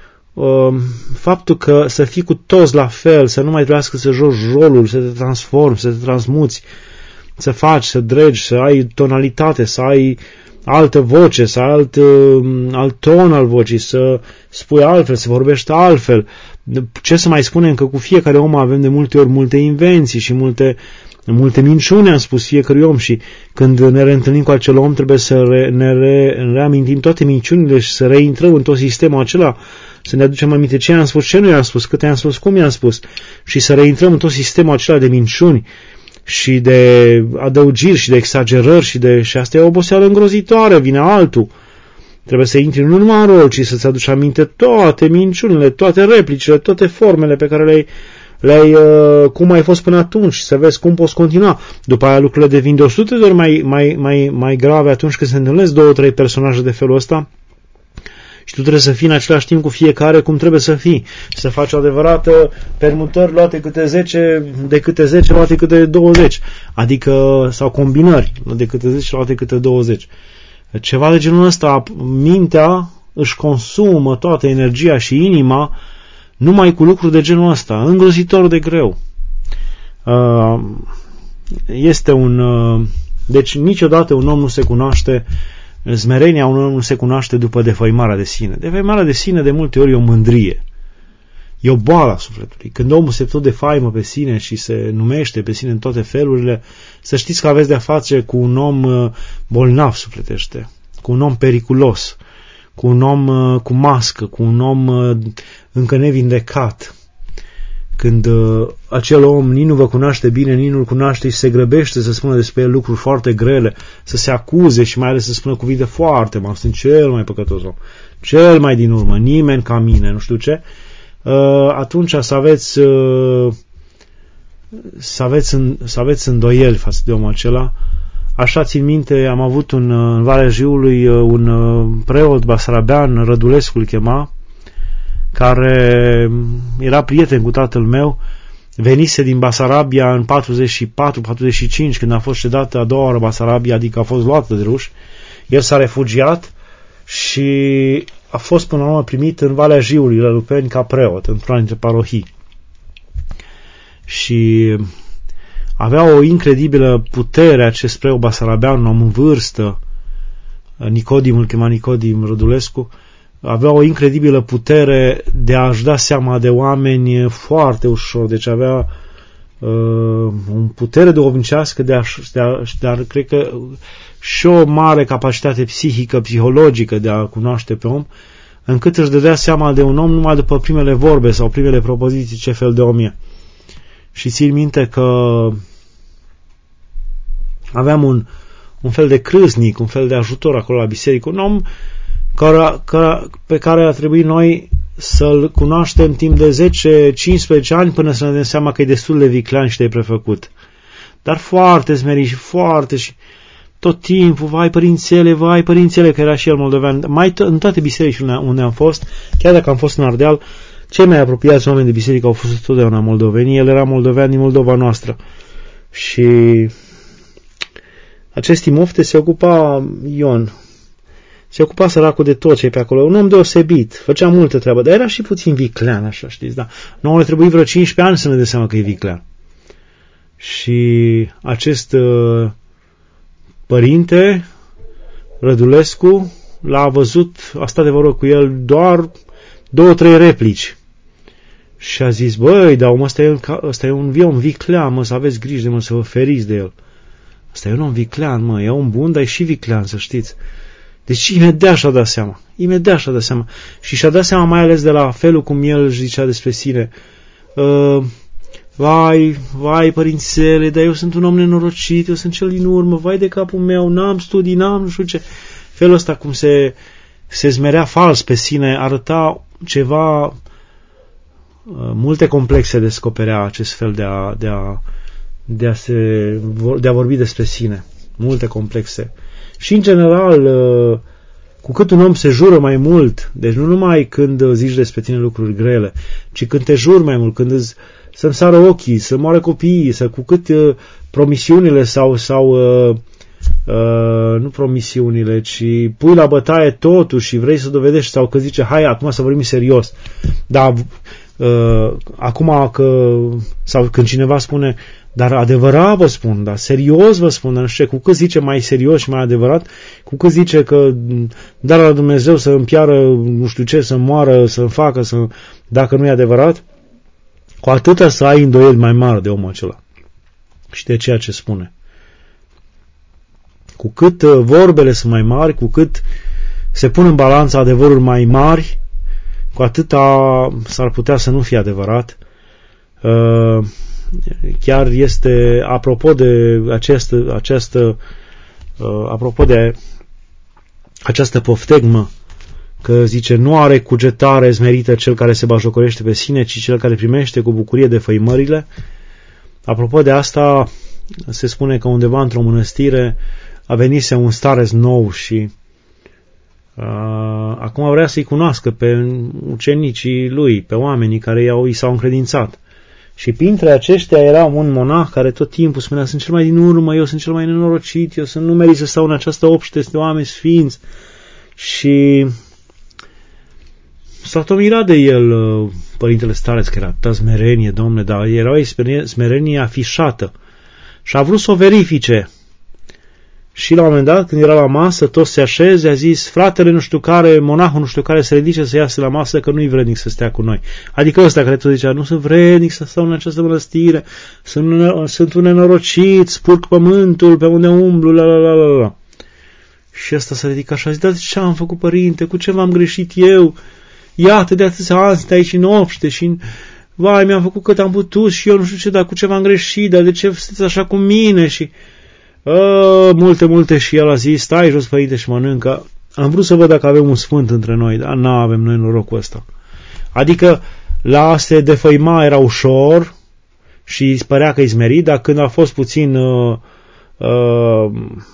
o, faptul că să fii cu toți la fel, să nu mai trebuiască să joci rolul, să te transformi, să te transmuți, să faci, să dregi, să ai tonalitate, să ai altă voce, să ai alt, alt ton al vocii, să spui altfel, să vorbești altfel. Ce să mai spunem că cu fiecare om avem de multe ori multe invenții și multe, multe minciuni, am spus fiecărui om, și când ne reîntâlnim cu acel om trebuie să re, ne re, reamintim toate minciunile și să reintrăm în tot sistemul acela, să ne aducem aminte ce i-am spus, ce nu i-am spus, cât i-am spus, cum i-am spus, și să reintrăm în tot sistemul acela de minciuni și de adăugiri și de exagerări și de... și asta e o oboseală îngrozitoare, vine altul. Trebuie să intri nu numai în rol, ci să-ți aduci aminte toate minciunile, toate replicile, toate formele pe care le-ai, le-ai uh, cum ai fost până atunci, să vezi cum poți continua. După aia lucrurile devin de o sută de ori mai, mai, mai, mai grave atunci când se întâlnesc două, trei personaje de felul ăsta. Și tu trebuie să fii în același timp cu fiecare cum trebuie să fii. Să faci o adevărată permutări luate câte zece, de câte zece luate câte douăzeci. Adică, sau combinări de câte zece luate câte douăzeci. Ceva de genul ăsta, mintea își consumă toată energia și inima numai cu lucruri de genul ăsta. Îngrozitor de greu. Este un... Deci niciodată un om nu se cunoaște, smerenia unui om nu se cunoaște după defăimarea de sine. Defăimarea de sine de multe ori e o mândrie. E o boală a sufletului. Când omul se tot defaimă pe sine și se numește pe sine în toate felurile, să știți că aveți de-a face cu un om bolnav sufletește, cu un om periculos, cu un om cu mască, cu un om încă nevindecat. Când acel om nici nu vă cunoaște bine, nici nu-l cunoaște și se grăbește să spună despre el lucruri foarte grele, să se acuze și mai ales să spună cuvinte foarte mari, sunt cel mai păcătos om, cel mai din urmă, nimeni ca mine, nu știu ce, atunci să aveți să aveți, în, să aveți îndoieli față de omul acela. Așa țin minte, am avut un, în Valea Jiului un preot basarabean, Rădulescu îl chema, care era prieten cu tatăl meu, venise din Basarabia în patruzeci și patru patruzeci și cinci, când a fost cedată a doua oară Basarabia, adică a fost luată de ruși. El s-a refugiat și a fost până la urmă primit în Valea Jiului, la Lupeni, ca preot, într-una dintre parohii. Și avea o incredibilă putere acest preot basarabean, un om în vârstă, Nicodim, îl chema Nicodim Rădulescu, avea o incredibilă putere de a-și da seama de oameni foarte ușor, deci avea uh, o putere duhovnicească de a, de a, de a, cred că, și o mare capacitate psihică, psihologică de a cunoaște pe om, încât își dădea seama de un om numai după primele vorbe sau primele propoziții ce fel de om e. Și țin minte că aveam un, un fel de crâznic, un fel de ajutor acolo la biserică, un om care, care, pe care a trebuit noi să-l cunoaștem timp de zece cincisprezece ani până să ne dăm seama că e destul de viclean și de prefăcut. Dar foarte smerit și foarte și tot timpul, vai părințele, vai părințele, că era și el moldovean. Mai to- în toate bisericile unde am fost, chiar dacă am fost în Ardeal, cei mai apropiați oameni de biserică au fost totdeauna moldoveni. El era moldovean din Moldova noastră. Și acest Timofte se ocupa, Ion, se ocupa săracul de tot ce pe acolo. Un om deosebit, făcea multă treabă, dar era și puțin viclean, așa, știți, da. Nouă ne trebuie vreo cincisprezece ani să ne dăm seama că e viclean. Și acest uh, părinte, Rădulescu, l-a văzut, a stat de vorbă cu el doar două, trei replici. Și a zis, băi, dar om, ăsta e, ăsta e un, un viclean, mă, să aveți grijă de mă, să vă feriți de el. Ăsta e un om viclean, mă, e un bun, dar e și viclean, să știți. Deci imediat și-a dat seama, imediat și-a dat seama. Și și-a dat seama mai ales de la felul cum el își zicea despre sine. Uh, vai, vai, părințele, dar eu sunt un om nenorocit, eu sunt cel din urmă, vai de capul meu, n-am studii, n-am nu știu ce. Felul ăsta cum se, se zmerea fals pe sine, arăta ceva, uh, multe complexe descoperea acest fel de a, de a, de a, se, de a vorbi despre sine. Multe complexe. Și în general, uh, cu cât un om se jură mai mult, deci nu numai când zici despre tine lucruri grele, ci când te juri mai mult, când îți, să-mi sară ochii, să moară copiii, să cu cât uh, promisiunile sau, sau uh, uh, nu promisiunile, ci pui la bătaie totul și vrei să dovedești sau că zice, hai, acum să vorbim serios. Dar uh, acum că, sau când cineva spune, dar adevărat vă spun, dar serios vă spun, dar nu știu, cu cât zice mai serios și mai adevărat, cu cât zice că dar la Dumnezeu să împiară nu știu ce, să moară, să facă, să, dacă nu e adevărat, cu atâta să ai îndoieli mai mari de omul acela și de ceea ce spune. Cu cât vorbele sunt mai mari, cu cât se pun în balanță adevăruri mai mari, cu atâta s-ar putea să nu fie adevărat. Uh, chiar este, apropo de această, această uh, apropo de această poftegmă, că zice, nu are cugetare smerită cel care se bajocorește pe sine, ci cel care primește cu bucurie defăimările. Apropo de asta, se spune că undeva într-o mănăstire a venise un stareț nou și uh, acum vrea să-i cunoască pe ucenicii lui, pe oamenii care i-au, i s-au încredințat. Și printre aceștia era un monah care tot timpul spunea, sunt cel mai din urmă, eu sunt cel mai nenorocit, eu sunt, nu merit să stau în această obște de oameni sfinți. Și s-a tot mirat de el părintele stareț, că era atâta smerenie, domne, dar era o smerenie afișată. Și a vrut să o verifice. Și la un moment dat, când era la masă, toți se așeze, a zis, fratele nu știu care, monahul nu știu care, se ridice să iasă la masă, că nu-i vrednic să stea cu noi. Adică ăsta care tot zicea, nu sunt vrednic să stau în această mănăstire, sunt, sunt un nenorocit, spurg pământul pe unde umblu, la la la la la. Și ăsta se ridică așa, zice, dar ce am făcut, părinte, cu ce v-am greșit eu? Iată de atâția ani sunt aici în obște și în... vai, mi-am făcut cât am putut și eu nu știu ce, dar cu ce v-am greșit, dar de ce sunteți așa cu mine? Și Uh, multe, multe și el a zis, stai jos, părinte, și mănâncă. Am vrut să văd dacă avem un sfânt între noi, dar nu avem noi norocul ăsta. Adică la a se defăima era ușor și îi părea că-i smerit, dar când a fost puțin uh, uh,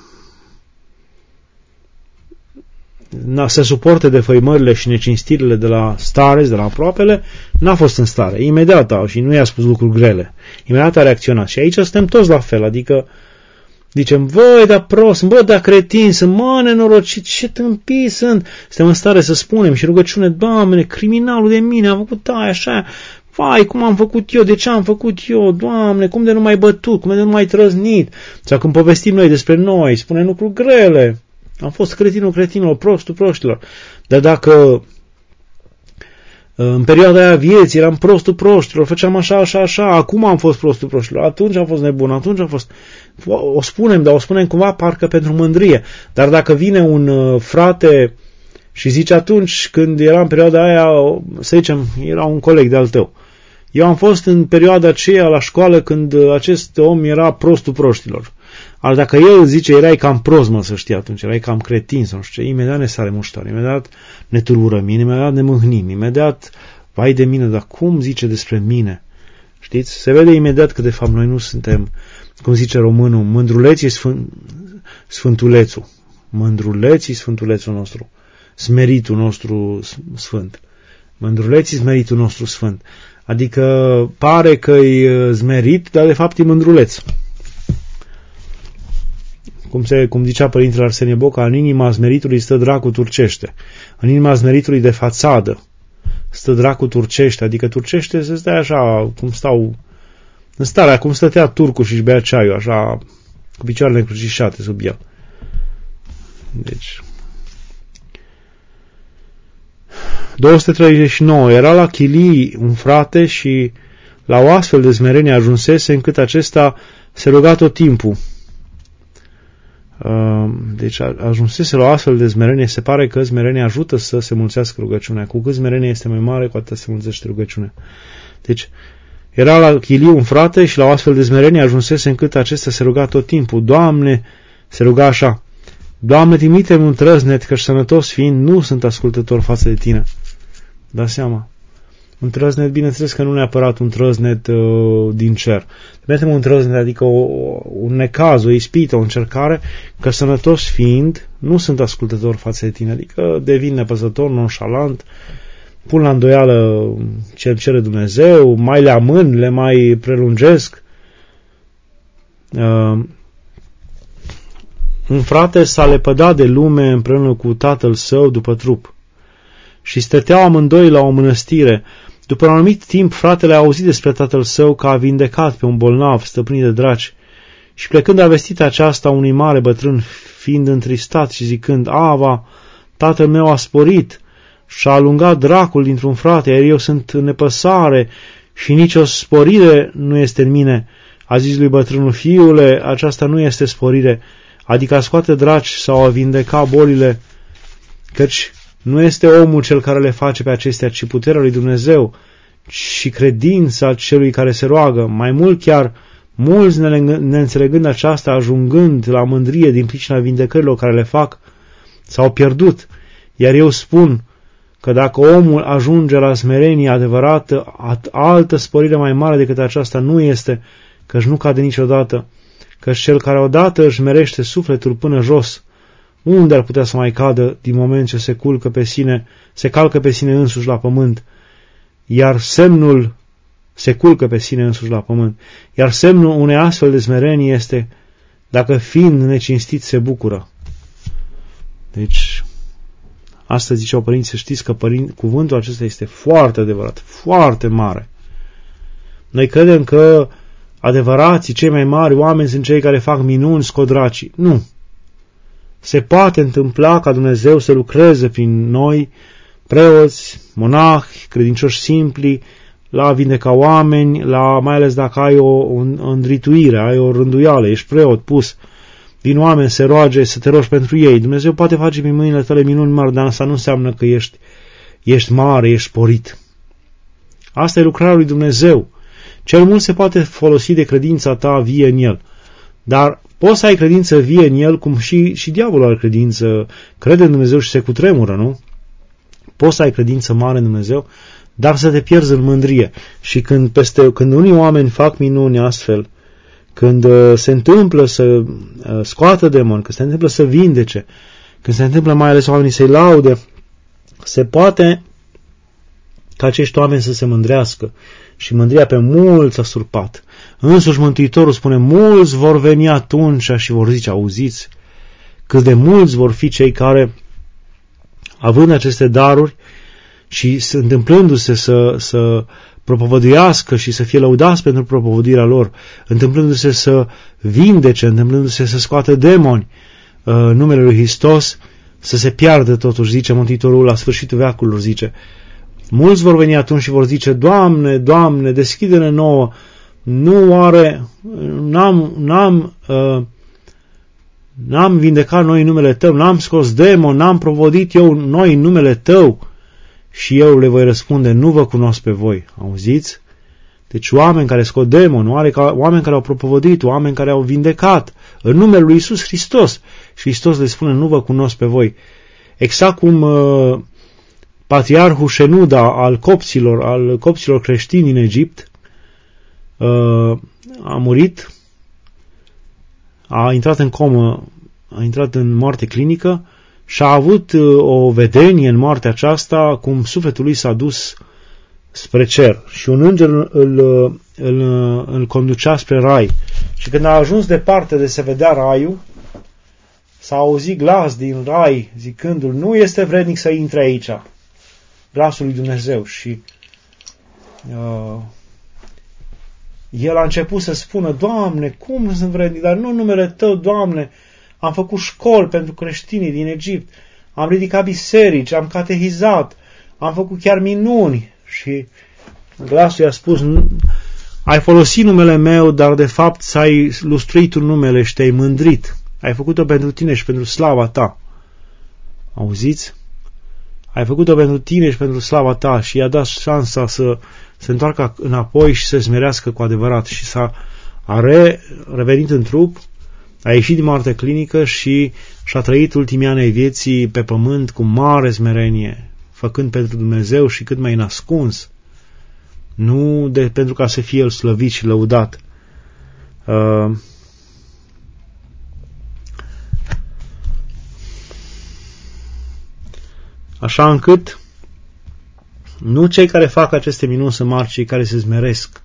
să suporte defăimările și necinstirile de la stareți, de la aproapele, n-a fost în stare. Imediat a, și nu i-a spus lucruri grele. Imediat a reacționat. Și aici suntem toți la fel, adică zicem, voi, da prost, bă, da cretin, sunt, mă, nenorocit, ce tâmpii sunt. Suntem în stare să spunem și rugăciune, Doamne, criminalul de mine a făcut aia, așa, vai, cum am făcut eu, de ce am făcut eu, Doamne, cum de nu m-ai bătut, cum de nu m-ai trăznit. Sau când povestim noi despre noi, spunem lucruri grele. Am fost cretinul cretinilor, prostul proștilor. Dar dacă în perioada aia vieții eram prostul proștilor, făceam așa, așa, așa, acum am fost prostul proștilor, atunci am fost nebun, atunci am fost... O spunem, dar o spunem cumva parcă pentru mândrie. Dar dacă vine un frate și zice atunci când era în perioada aia, să zicem, era un coleg de-al tău, eu am fost în perioada aceea la școală când acest om era prostul proștilor. Al dacă el zice, erai cam prost, mă, să știi atunci, erai cam cretin sau nu știu ce, imediat ne sare muștar, imediat ne turburăm, imediat ne mâhnim, imediat, vai de mine, dar cum zice despre mine? Știți? Se vede imediat că de fapt noi nu suntem, cum zice românul, mândruleții sfânt, sfântulețul, mândruleții sfântulețul nostru, smeritul nostru sfânt, mândruleții smeritul nostru sfânt. Adică pare că e smerit, dar de fapt e mândruleț. Cum, se, cum zicea părintele Arsenie Boca, în inima smeritului stă dracul turcește. În inima smeritului de fațadă stă dracul turcește. Adică turcește se stă așa, cum stau În starea cum stătea turcul și își bea ceaiul, așa, cu picioarele încrucișate sub el. Deci... două sute treizeci și nouă. Era la Chilii un frate și la o astfel de smerenie ajunsese încât acesta se ruga tot timpul. Deci ajunsese la o astfel de smerenie. Se pare că smerenia ajută să se mulțească rugăciunea. Cu cât smerenia este mai mare, cu atât se mulțește rugăciunea. Deci era la Chilii un frate și la o astfel de smerenie ajunsese încât acesta se ruga tot timpul. Doamne, se ruga așa: Doamne, trimite-mi un trăznet, că sănătos fiind nu sunt ascultător față de Tine. Da seama. Un trăznet, bineînțeles că nu neapărat un trăznet uh, din cer. Trimite-mi un trăznet, adică o, un necaz, o ispită, o încercare, că sănătos fiind nu sunt ascultător față de Tine. Adică devin nepăsător, nonșalant, pun la îndoială ce îmi cere Dumnezeu, mai le amân, le mai prelungesc. Uh, Un frate s-a lepădat de lume împreună cu tatăl său după trup și stăteau amândoi la o mănăstire. După un anumit timp, fratele a auzit despre tatăl său că a vindecat pe un bolnav stăpânit de draci și plecând a vestit aceasta unui mare bătrân, fiind întristat și zicând: Ava, tatăl meu a sporit și a alungat dracul dintr-un frate, iar eu sunt în nepăsare și nicio sporire nu este în mine. A zis lui bătrânul: Fiule, aceasta nu este sporire, adică a scoate draci sau a vindeca bolile, căci nu este omul cel care le face pe acestea, ci puterea lui Dumnezeu și credința celui care se roagă. Mai mult chiar, mulți neînțelegând aceasta, ajungând la mândrie din pricina vindecărilor care le fac, s-au pierdut. Iar eu spun că dacă omul ajunge la smerenie adevărată, altă sporire mai mare decât aceasta nu este, căci nu cade niciodată. Căci cel care odată își merește sufletul până jos, unde ar putea să mai cadă din moment ce se culcă pe sine, se calcă pe sine însuși la pământ, iar semnul se culcă pe sine însuși la pământ, iar semnul unei astfel de smerenie este dacă fiind necinstit se bucură. Deci, astăzi ziceau părinții, să știți că părin... cuvântul acesta este foarte adevărat, foarte mare. Noi credem că adevărații, cei mai mari oameni sunt cei care fac minuni, scot dracii. Nu. Se poate întâmpla ca Dumnezeu să lucreze prin noi, preoți, monahi, credincioși simpli, la a vindeca oameni, la, mai ales dacă ai o, o îndrituire, ai o rânduială, ești preot pus, din oameni se roage să te rogi pentru ei. Dumnezeu poate face prin mâinile tale minuni mari, dar asta nu înseamnă că ești, ești mare, ești sporit. Asta e lucrarea lui Dumnezeu. Cel mult se poate folosi de credința ta vie în El. Dar poți să ai credință vie în El, cum și, și diavolul are credință, crede în Dumnezeu și se cutremură, nu? Poți să ai credință mare în Dumnezeu, dar să te pierzi în mândrie. Și când, peste, când unii oameni fac minuni astfel, când uh, se întâmplă să uh, scoată demoni, când se întâmplă să vindece, când se întâmplă mai ales oamenii să-i laude, se poate ca acești oameni să se mândrească. Și mândria pe mulți a surpat. Însuși Mântuitorul spune: mulți vor veni atunci și vor zice: auziți, cât de mulți vor fi cei care, având aceste daruri și întâmplându-se să, să propovăduiască și să fie lăudați pentru propovăduirea lor, întâmplându-se să vindece, întâmplându-se să scoată demoni, în numele lui Hristos, să se piardă totuși, zice Mântuitorul la sfârșitul veacurilor, zice. Mulți vor veni atunci și vor zice: Doamne, Doamne, deschide-ne nouă, nu oare, n-am, n-am, uh, n-am vindecat noi în numele Tău, n-am scos demon, n-am provodit eu noi în numele Tău? Și eu le voi răspunde: nu vă cunosc pe voi. Auziți? Deci oameni care scot demon, oameni care au propovădit, oameni care au vindecat în numele lui Iisus Hristos. Și Hristos le spune: nu vă cunosc pe voi. Exact cum uh, patriarhul Șenuda al copților, al copților creștini din Egipt uh, a murit, a intrat în comă, a intrat în moarte clinică și a avut uh, o vedenie în moartea aceasta, cum sufletul lui s-a dus spre cer și un înger îl, îl, îl, îl conducea spre rai. Și când a ajuns departe de se vedea raiul, s-a auzit glas din rai zicându-l: nu este vrednic să intre aici. Glasul lui Dumnezeu. Și uh, el a început să spună, Doamne, cum nu sunt vrednic, dar nu numele Tău, Doamne, am făcut școli pentru creștinii din Egipt, am ridicat biserici, am catehizat, am făcut chiar minuni. Și glasul i-a spus, ai folosit numele meu, dar de fapt ți-ai lustruit un numele și te-ai mândrit. Ai făcut-o pentru tine și pentru slava ta. Auziți? Ai făcut-o pentru tine și pentru slava ta și i-a dat șansa să se întoarcă înapoi și să se smerească cu adevărat. Și s-a a re, revenit în trup, a ieșit din moarte clinică și și-a trăit ultimii ani ai vieții pe pământ cu mare smerenie, făcând pentru Dumnezeu și cât mai nascuns. Nu de, pentru ca să fie El slăvit și lăudat. Uh, așa încât nu cei care fac aceste minuni sunt mari, cei care se smeresc.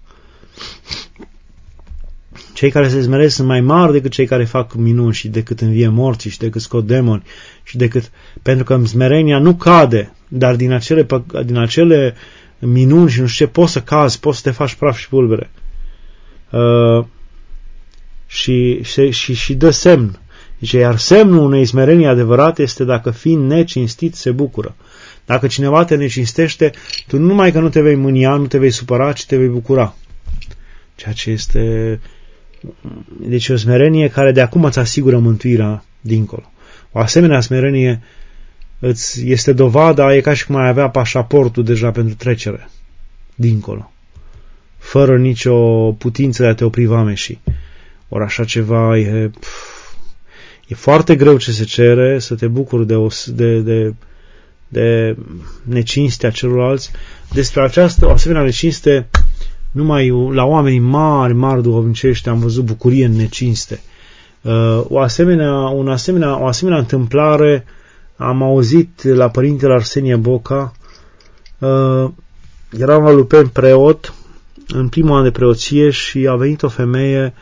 Cei care se smeresc sunt mai mari decât cei care fac minuni și decât învie morții și decât scot demoni și decât, pentru că smerenia nu cade, dar din acele, din acele minuni și nu știu ce, poți să cazi, poți să te faci praf și pulbere. Uh, și, și, și, și dă semn. Zice, iar semnul unei smerenii adevărate este dacă fiind necinstit se bucură. Dacă cineva te necinstește, tu nu numai că nu te vei mânia, nu te vei supăra, ci te vei bucura. Ceea ce este... Deci o smerenie care de acum îți asigură mântuirea dincolo. O asemenea smerenie îți este dovada, e ca și cum ai avea pașaportul deja pentru trecere dincolo, fără nicio putință de a te opri vameșii. Ori așa ceva e, pf, e foarte greu ce se cere, să te bucuri de, o, de, de, de necinstea celorlalți. Despre această o asemenea necinste, numai la oamenii mari, mari duhovnicești am văzut bucurie în necinste. O asemenea, un asemenea, o asemenea întâmplare am auzit la părintele Arsenie Boca. Eram la Lupen preot în primul an de preoție și a venit o femeie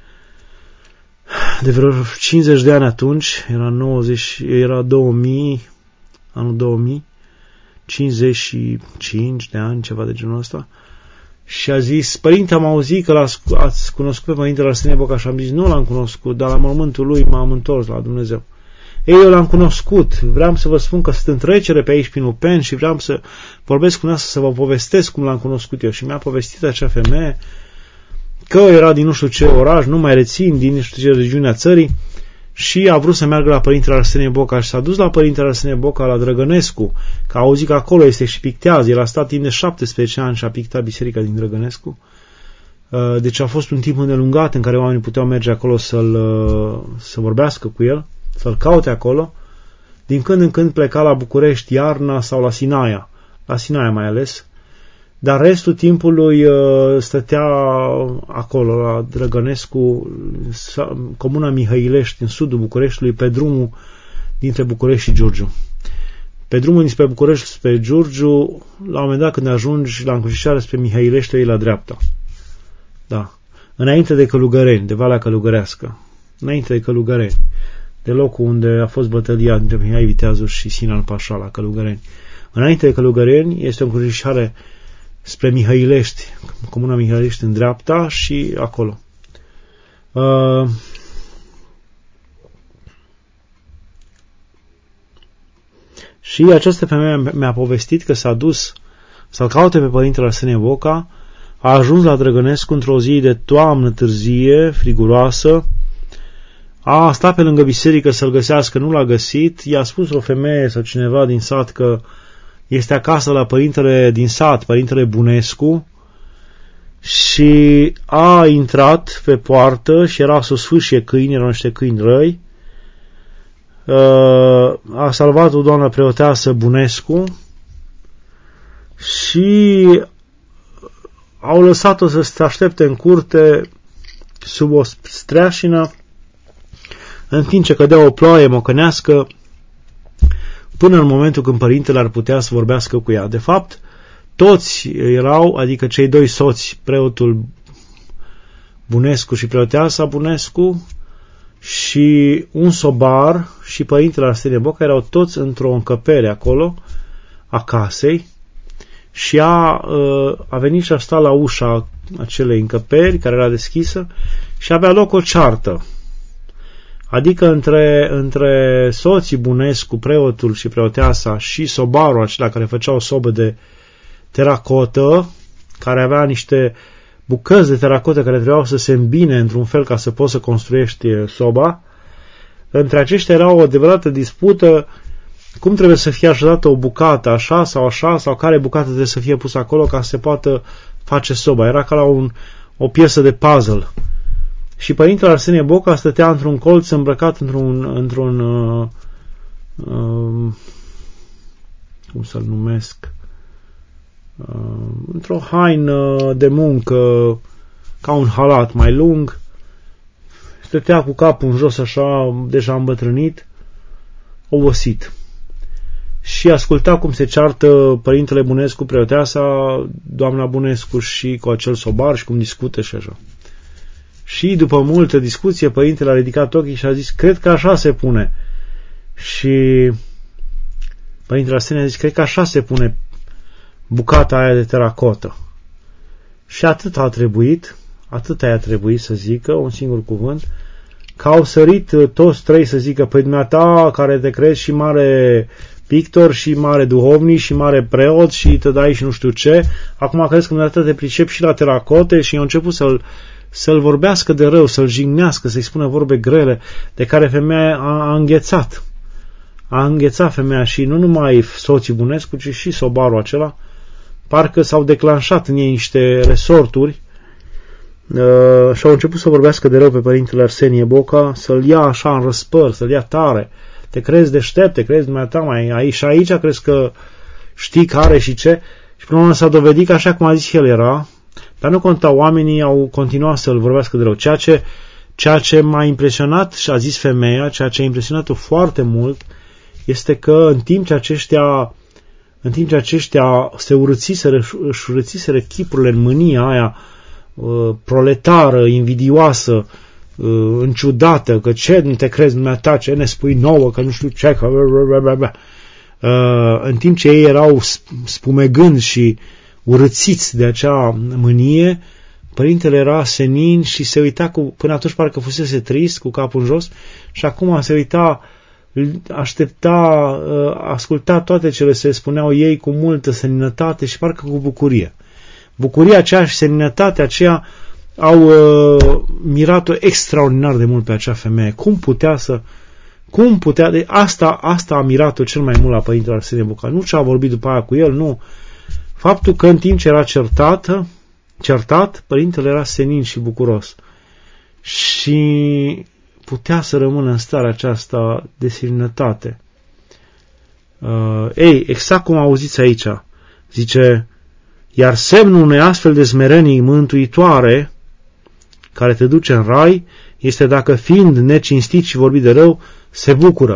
de vreo cincizeci de ani atunci, era nouăzeci, era două mii, anul două mii, cincizeci și cinci de ani, ceva de genul ăsta. Și a zis, părinte, am auzit că l-ați cunoscut pe părintele Arsenie Boca și am zis, nu l-am cunoscut, dar la mormântul lui m-am întors la Dumnezeu. Ei, eu l-am cunoscut, vreau să vă spun că sunt în trecere pe aici prin Lupen și vreau să vorbesc cu noastră, să vă povestesc cum l-am cunoscut eu. Și mi-a povestit acea femeie că era din nu știu ce oraș, nu mai rețin, din nu știu ce regiune a țării, și a vrut să meargă la părintele Arsenie Boca și s-a dus la părintele Arsenie Boca la Drăgănescu, că a auzit că acolo este și pictează. El a stat timp de șaptesprezece ani și a pictat biserica din Drăgănescu. Deci a fost un timp îndelungat în care oamenii puteau merge acolo să-l, să vorbească cu el, să-l caute acolo. Din când în când pleca la București iarna sau la Sinaia, la Sinaia mai ales, dar restul timpului stătea acolo, la Drăgănescu, comuna Mihăilești, în sudul Bucureștiului, pe drumul dintre București și Giurgiu. Pe drumul dinspre București spre Giurgiu, la un moment dat când ajungi la încrucișare spre Mihăilești, e la dreapta. Da. Înainte de Călugăreni, de Valea Călugărească. Înainte de Călugăreni. De locul unde a fost bătălia între Mihai Viteazu și Sinan Pașa la Călugăreni. Înainte de Călugăreni este o încrucișare spre Mihăilești, comuna Mihăilești în dreapta și acolo. Uh, și această femeie mi-a povestit că s-a dus să-l caute pe părintele Arsenie Boca, a ajuns la Drăgănescu într-o zi de toamnă târzie, friguroasă, a stat pe lângă biserică să-l găsească, nu l-a găsit, i-a spus o femeie sau cineva din sat că este acasă la părintele din sat, părintele Bunescu, și a intrat pe poartă și era să o sfâșie câini, erau niște câini răi. A salvat o doamnă preoteasă Bunescu și au lăsat-o să se aștepte în curte sub o streașină, în timp ce cădea o ploaie mocănească, până în momentul când părintele ar putea să vorbească cu ea. De fapt, toți erau, adică cei doi soți, preotul Bunescu și preoteasa Bunescu, și un sobar și părintele Arsenie Boca, erau toți într-o încăpere acolo, a casei, și a, a venit și a stat la ușa acelei încăperi care era deschisă și avea loc o ceartă. Adică între, între soții Bunescu, preotul și preoteasa și sobarul acela care făcea o sobă de teracotă, care avea niște bucăți de teracotă care trebuiau să se îmbine într-un fel ca să poți să construiești soba, între aceștia era o adevărată dispută cum trebuie să fie așezată o bucată, așa sau așa, sau care bucată trebuie să fie pusă acolo ca să se poată face soba. Era ca la un, o piesă de puzzle. Și părintele Arsenie Boca stătea într-un colț îmbrăcat într-un, într-un uh, uh, cum să-l numesc, uh, într-o haină de muncă, ca un halat mai lung, stătea cu capul în jos așa, deja îmbătrânit, obosit. Și asculta cum se ceartă părintele Bunescu, preoteasa, doamna Bunescu și cu acel sobar și cum discută și așa. Și după multă discuție, părintele a ridicat ochii și a zis, cred că așa se pune. Și părintele Arsenie a zis, cred că așa se pune bucata aia de teracotă. Și atât a trebuit, atât a trebuit să zică, un singur cuvânt, că au sărit toți trei să zică, păi dumneata care te crezi și mare pictor și mare duhovnic și mare preot și te dai și nu știu ce, acum crezi că dumneata te pricep și la teracote și au început să-l să-l vorbească de rău, să-l jignească, să-i spună vorbe grele, de care femeia a, a înghețat. A înghețat femeia și nu numai soții Bunescu, ci și sobarul acela. Parcă s-au declanșat în ei niște resorturi uh, și au început să vorbească de rău pe părintele Arsenie Boca, să-l ia așa în răspăr, să-l ia tare. Te crezi deștept, te crezi dumneata mai aici și aici, crezi că știi care și ce. Și până la urmă s-a dovedit că așa cum a zis el era, dar nu conta, oamenii au continuat să-l vorbească de rău. Ceea ce, ceea ce m-a impresionat și a zis femeia, ceea ce a impresionat-o foarte mult, este că în timp ce aceștia, în timp ce aceștia se urâțiseră, își urâțiseră chipurile în mânia aia uh, proletară, invidioasă, uh, înciudată, că ce nu te crezi dumneata, ce ne spui nouă, că nu știu ce, că... Uh, în timp ce ei erau spumegând și urâțiți de acea mânie, părintele era senin și se uita cu, până atunci parcă fusese trist, cu capul în jos, și acum se uita, aștepta, asculta toate ce le se spuneau ei cu multă seninătate și parcă cu bucurie. Bucuria aceea și seninătatea aceea au uh, mirat-o extraordinar de mult pe acea femeie. Cum putea să cum putea, de asta, asta a mirat-o cel mai mult la părintele Arsenie Boca. Nu ce a vorbit după aia cu el, nu. Faptul că în timp ce era certat, certat, părintele era senin și bucuros. Și putea să rămână în starea aceasta de seninătate. Uh, ei, exact cum auziți aici, zice, iar semnul unei astfel de smerenii mântuitoare, care te duce în rai, este dacă fiind necinstit și vorbit de rău, se bucură.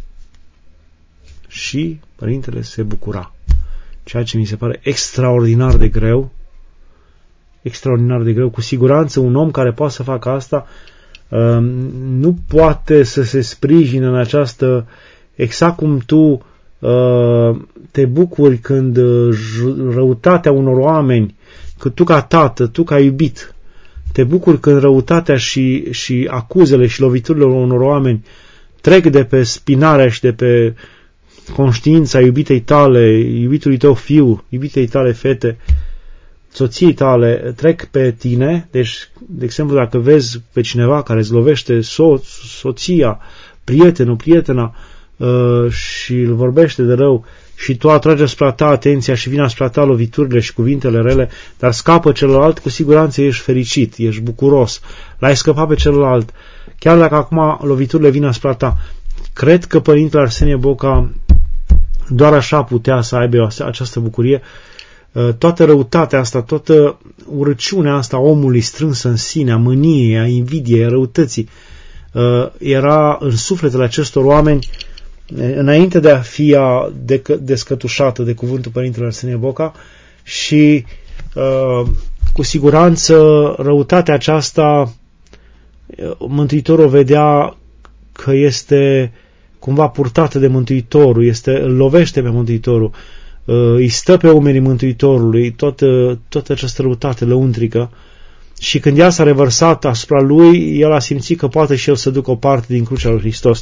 Și părintele se bucura. Ceea ce mi se pare extraordinar de greu, extraordinar de greu. Cu siguranță un om care poate să facă asta nu poate să se sprijine în această, exact cum tu te bucuri când răutatea unor oameni, că tu ca tată, tu ca iubit, te bucuri când răutatea și, și acuzele și loviturile unor oameni trec de pe spinarea și de pe conștiința iubitei tale, iubitului tău fiu, iubitei tale fete, soției tale, trec pe tine. Deci, de exemplu, dacă vezi pe cineva care îți lovește soț, soția, prietenul, prietena uh, și îl vorbește de rău și tu atragi asupra ta atenția și vine asupra ta loviturile și cuvintele rele, dar scapă celălalt, cu siguranță ești fericit, ești bucuros, l-ai scăpat pe celălalt, chiar dacă acum loviturile vin asupra ta. Cred că părintele Arsenie Boca doar așa putea să aibă această bucurie. Toată răutatea asta, toată urăciunea asta omului strânsă în sine, a mâniei, a invidiei, a răutății, era în sufletele acestor oameni înainte de a fi descătușată de cuvântul părintele Arsenie Boca și cu siguranță răutatea aceasta Mântuitorul o vedea că este cumva purtată de Mântuitorul, este, îl lovește pe Mântuitorul. îi stă pe umerii Mântuitorului toată, toată această răutate lăuntrică și când ea s-a revărsat asupra lui, el a simțit că poate și el să ducă o parte din crucea lui Hristos.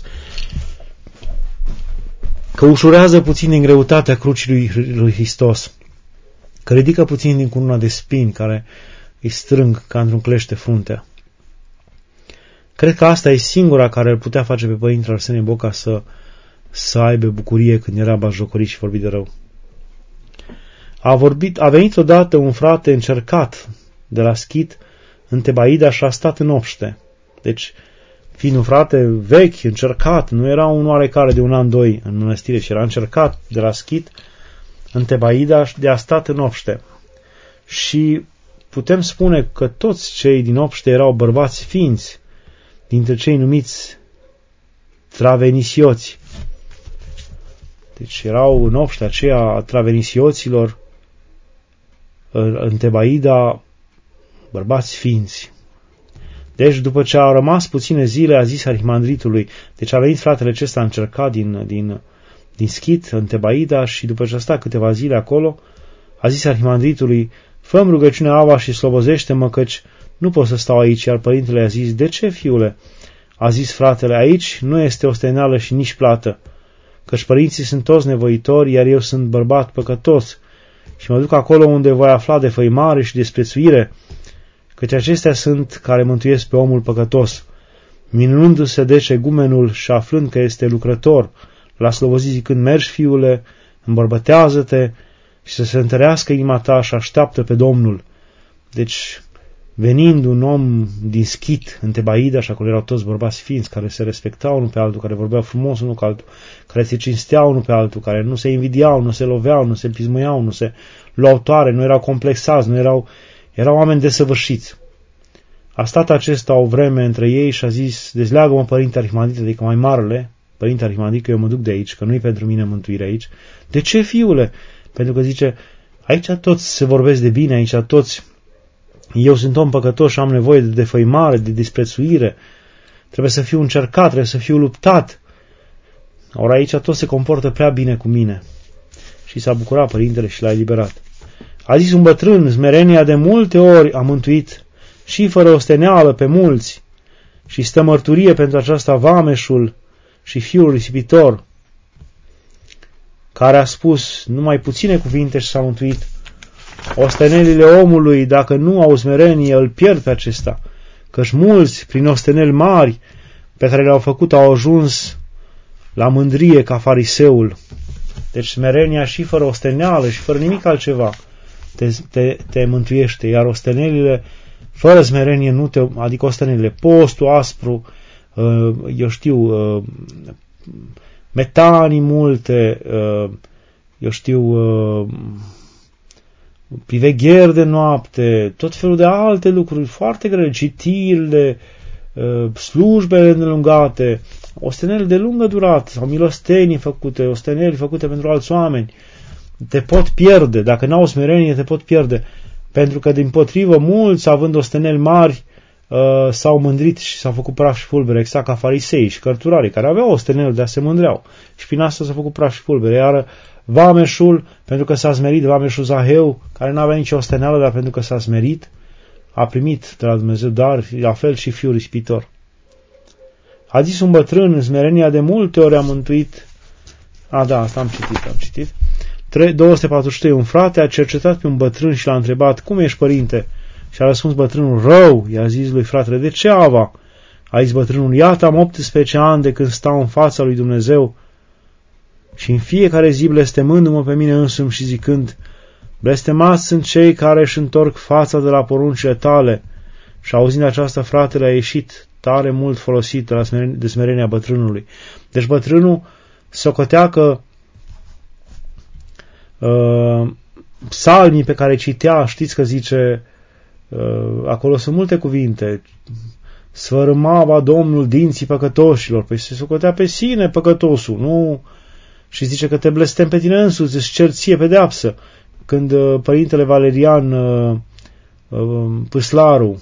Că ușurează puțin din greutatea crucii lui, lui Hristos. Că ridică puțin din cununa de spini care îi strâng ca într-un clește fruntea. Cred că asta e singura care îl putea face pe Părintele Arsenie Boca să, să aibă bucurie când era batjocorit și vorbit de rău. A, vorbit, a venit odată un frate încercat de la Schit în Tebaida și a stat în obște. Deci, fiind un frate vechi, încercat, nu era un oarecare de un an, doi în mănăstire, ci era încercat de la Schit în Tebaida și de a stat în obște. Și putem spune că toți cei din obște erau bărbați ființi, dintre cei numiți travenisioți. Deci erau în obște aceea travenisioților în Tebaida bărbați ființi. Deci după ce a rămas puține zile a zis arhimandritului, deci a venit fratele acesta încercat din, din, din Schit în Tebaida și după ce a stat câteva zile acolo a zis arhimandritului, fă-mi rugăciune Ava și slobozește-mă căci nu pot să stau aici, iar părintele a zis, de ce, fiule? A zis fratele, aici nu este osteneală și nici plată, căci părinții sunt toți nevoitori, iar eu sunt bărbat păcătos și mă duc acolo unde voi afla de făimare și desprețuire, căci acestea sunt care mântuiesc pe omul păcătos. Minunându-se deci egumenul și aflând că este lucrător, l-a slobozit zicând, mergi, fiule, îmbărbătează-te și să se întărească inima ta și așteaptă pe Domnul. Deci, venind un om din Schit în Tebaida, și acolo erau toți bărbați ființi care se respectau unul pe altul, care vorbeau frumos unul cu altul, care se cinsteau unul pe altul, care nu se invidiau, nu se loveau, nu se pismuiau, nu se luau toare, nu erau complexați, nu erau, erau oameni desăvârșiți. A stat acesta o vreme între ei și a zis, dezleagă-mă, părinte arhimandrit, adică mai marele, părinte arhimandrit, că eu mă duc de aici, că nu-i pentru mine mântuire aici. De ce, fiule? Pentru că zice, aici toți se vorbesc de bine, aici toți, eu sunt om păcătos și am nevoie de defăimare, de disprețuire, trebuie să fiu încercat, trebuie să fiu luptat. Ori aici toți se comportă prea bine cu mine. Și s-a bucurat părintele și l-a eliberat. A zis un bătrân, smerenia de multe ori a mântuit și fără osteneală pe mulți și stă mărturie pentru aceasta vameșul și fiul risipitor, care a spus numai puține cuvinte și s-a mântuit. Ostenelile omului, dacă nu au smerenie, îl pierd pe acesta, căci mulți, prin osteneli mari pe care le-au făcut, au ajuns la mândrie ca fariseul. Deci smerenia și fără osteneală și fără nimic altceva te, te, te mântuiește, iar ostenelile fără smerenie nu te, adică ostenelile, postul aspru, eu știu, metanii multe, eu știu, privegheri de noapte, tot felul de alte lucruri foarte grele, citirile, slujbele îndelungate, osteneli de lungă durată sau milostenii făcute, osteneli făcute pentru alți oameni, te pot pierde, dacă n-au smerenie te pot pierde, pentru că dimpotrivă mulți, având osteneli mari, s-au mândrit și s-au făcut praf și pulbere, exact ca farisei și cărturarii, care aveau osteneli, dar se mândreau. Și prin asta s-a făcut praf și pulbere. Iar vameșul, pentru că s-a smerit, vameșul Zaheu, care nu avea nicio osteneală, dar pentru că s-a smerit, a primit de la Dumnezeu dar, la fel și fiul ispitor. A zis un bătrân, în smerenia de multe ori a mântuit. A, da, asta am citit, am citit. două sute patruzeci și trei. Un frate a cercetat pe un bătrân și l-a întrebat, cum ești, părinte? Și a răspuns bătrânul, rău. I-a zis lui fratele, de ce, Ava? A zis bătrânul, iată, am optsprezece ani de când stau în fața lui Dumnezeu și în fiecare zi blestemându-mă pe mine însumi și zicând, blestemați sunt cei care își întorc fața de la poruncile tale. Și auzind aceasta, fratele a ieșit tare mult folosit de, la smerenia, de smerenia bătrânului. Deci bătrânul socotea că uh, psalmii pe care citea, știți că zice, uh, acolo sunt multe cuvinte, sfărâmava Domnul dinții păcătoșilor, păi se socotea pe sine păcătosul, nu? Și zice că te blestem pe tine însuți, îți cer ție pedeapsă. Când uh, părintele Valerian uh, uh, Pâslaru,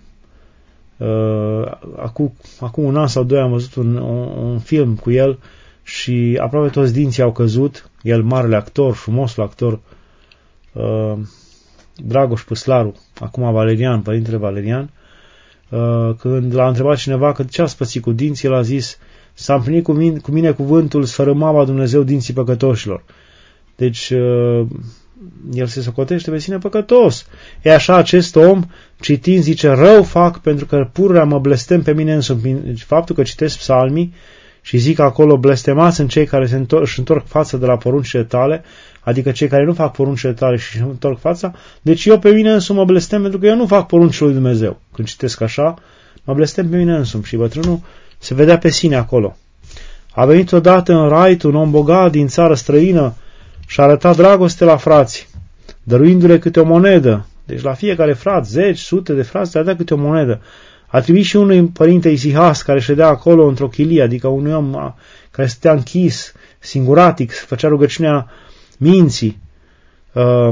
uh, acum, acum un an sau doi am văzut un, un, un film cu el și aproape toți dinții au căzut, el marele actor, frumosul actor, uh, Dragoș Păslaru, acum Valerian, părintele Valerian, uh, când l-a întrebat cineva că ce a spățit cu dinții, el a zis: s-a împlinit cu mine, cu mine cuvântul, sfărâmava Dumnezeu dinții păcătoșilor. Deci uh, el se socotește pe sine păcătos. E așa, acest om, citind, zice: rău fac pentru că pururea mă blestem pe mine însumi. Faptul că citesc psalmii și zic acolo: blestemați sunt cei care se întorc, își întorc fața de la poruncile tale, adică cei care nu fac poruncile tale și își întorc fața, deci eu pe mine însumi mă blestem pentru că eu nu fac poruncile lui Dumnezeu. Când citesc așa, mă blestem pe mine însumi. Și bătrânul se vedea pe sine acolo. A venit odată în Rait un om bogat din țară străină și a arătat dragoste la frați, dăruindu-le câte o monedă. Deci la fiecare frat, zeci, sute de frați, le-a dat câte o monedă. A trimis și unui părinte Isihas care ședea acolo într-o chilie, adică un om care stătea închis, singuratic, făcea rugăciunea minții. Uh,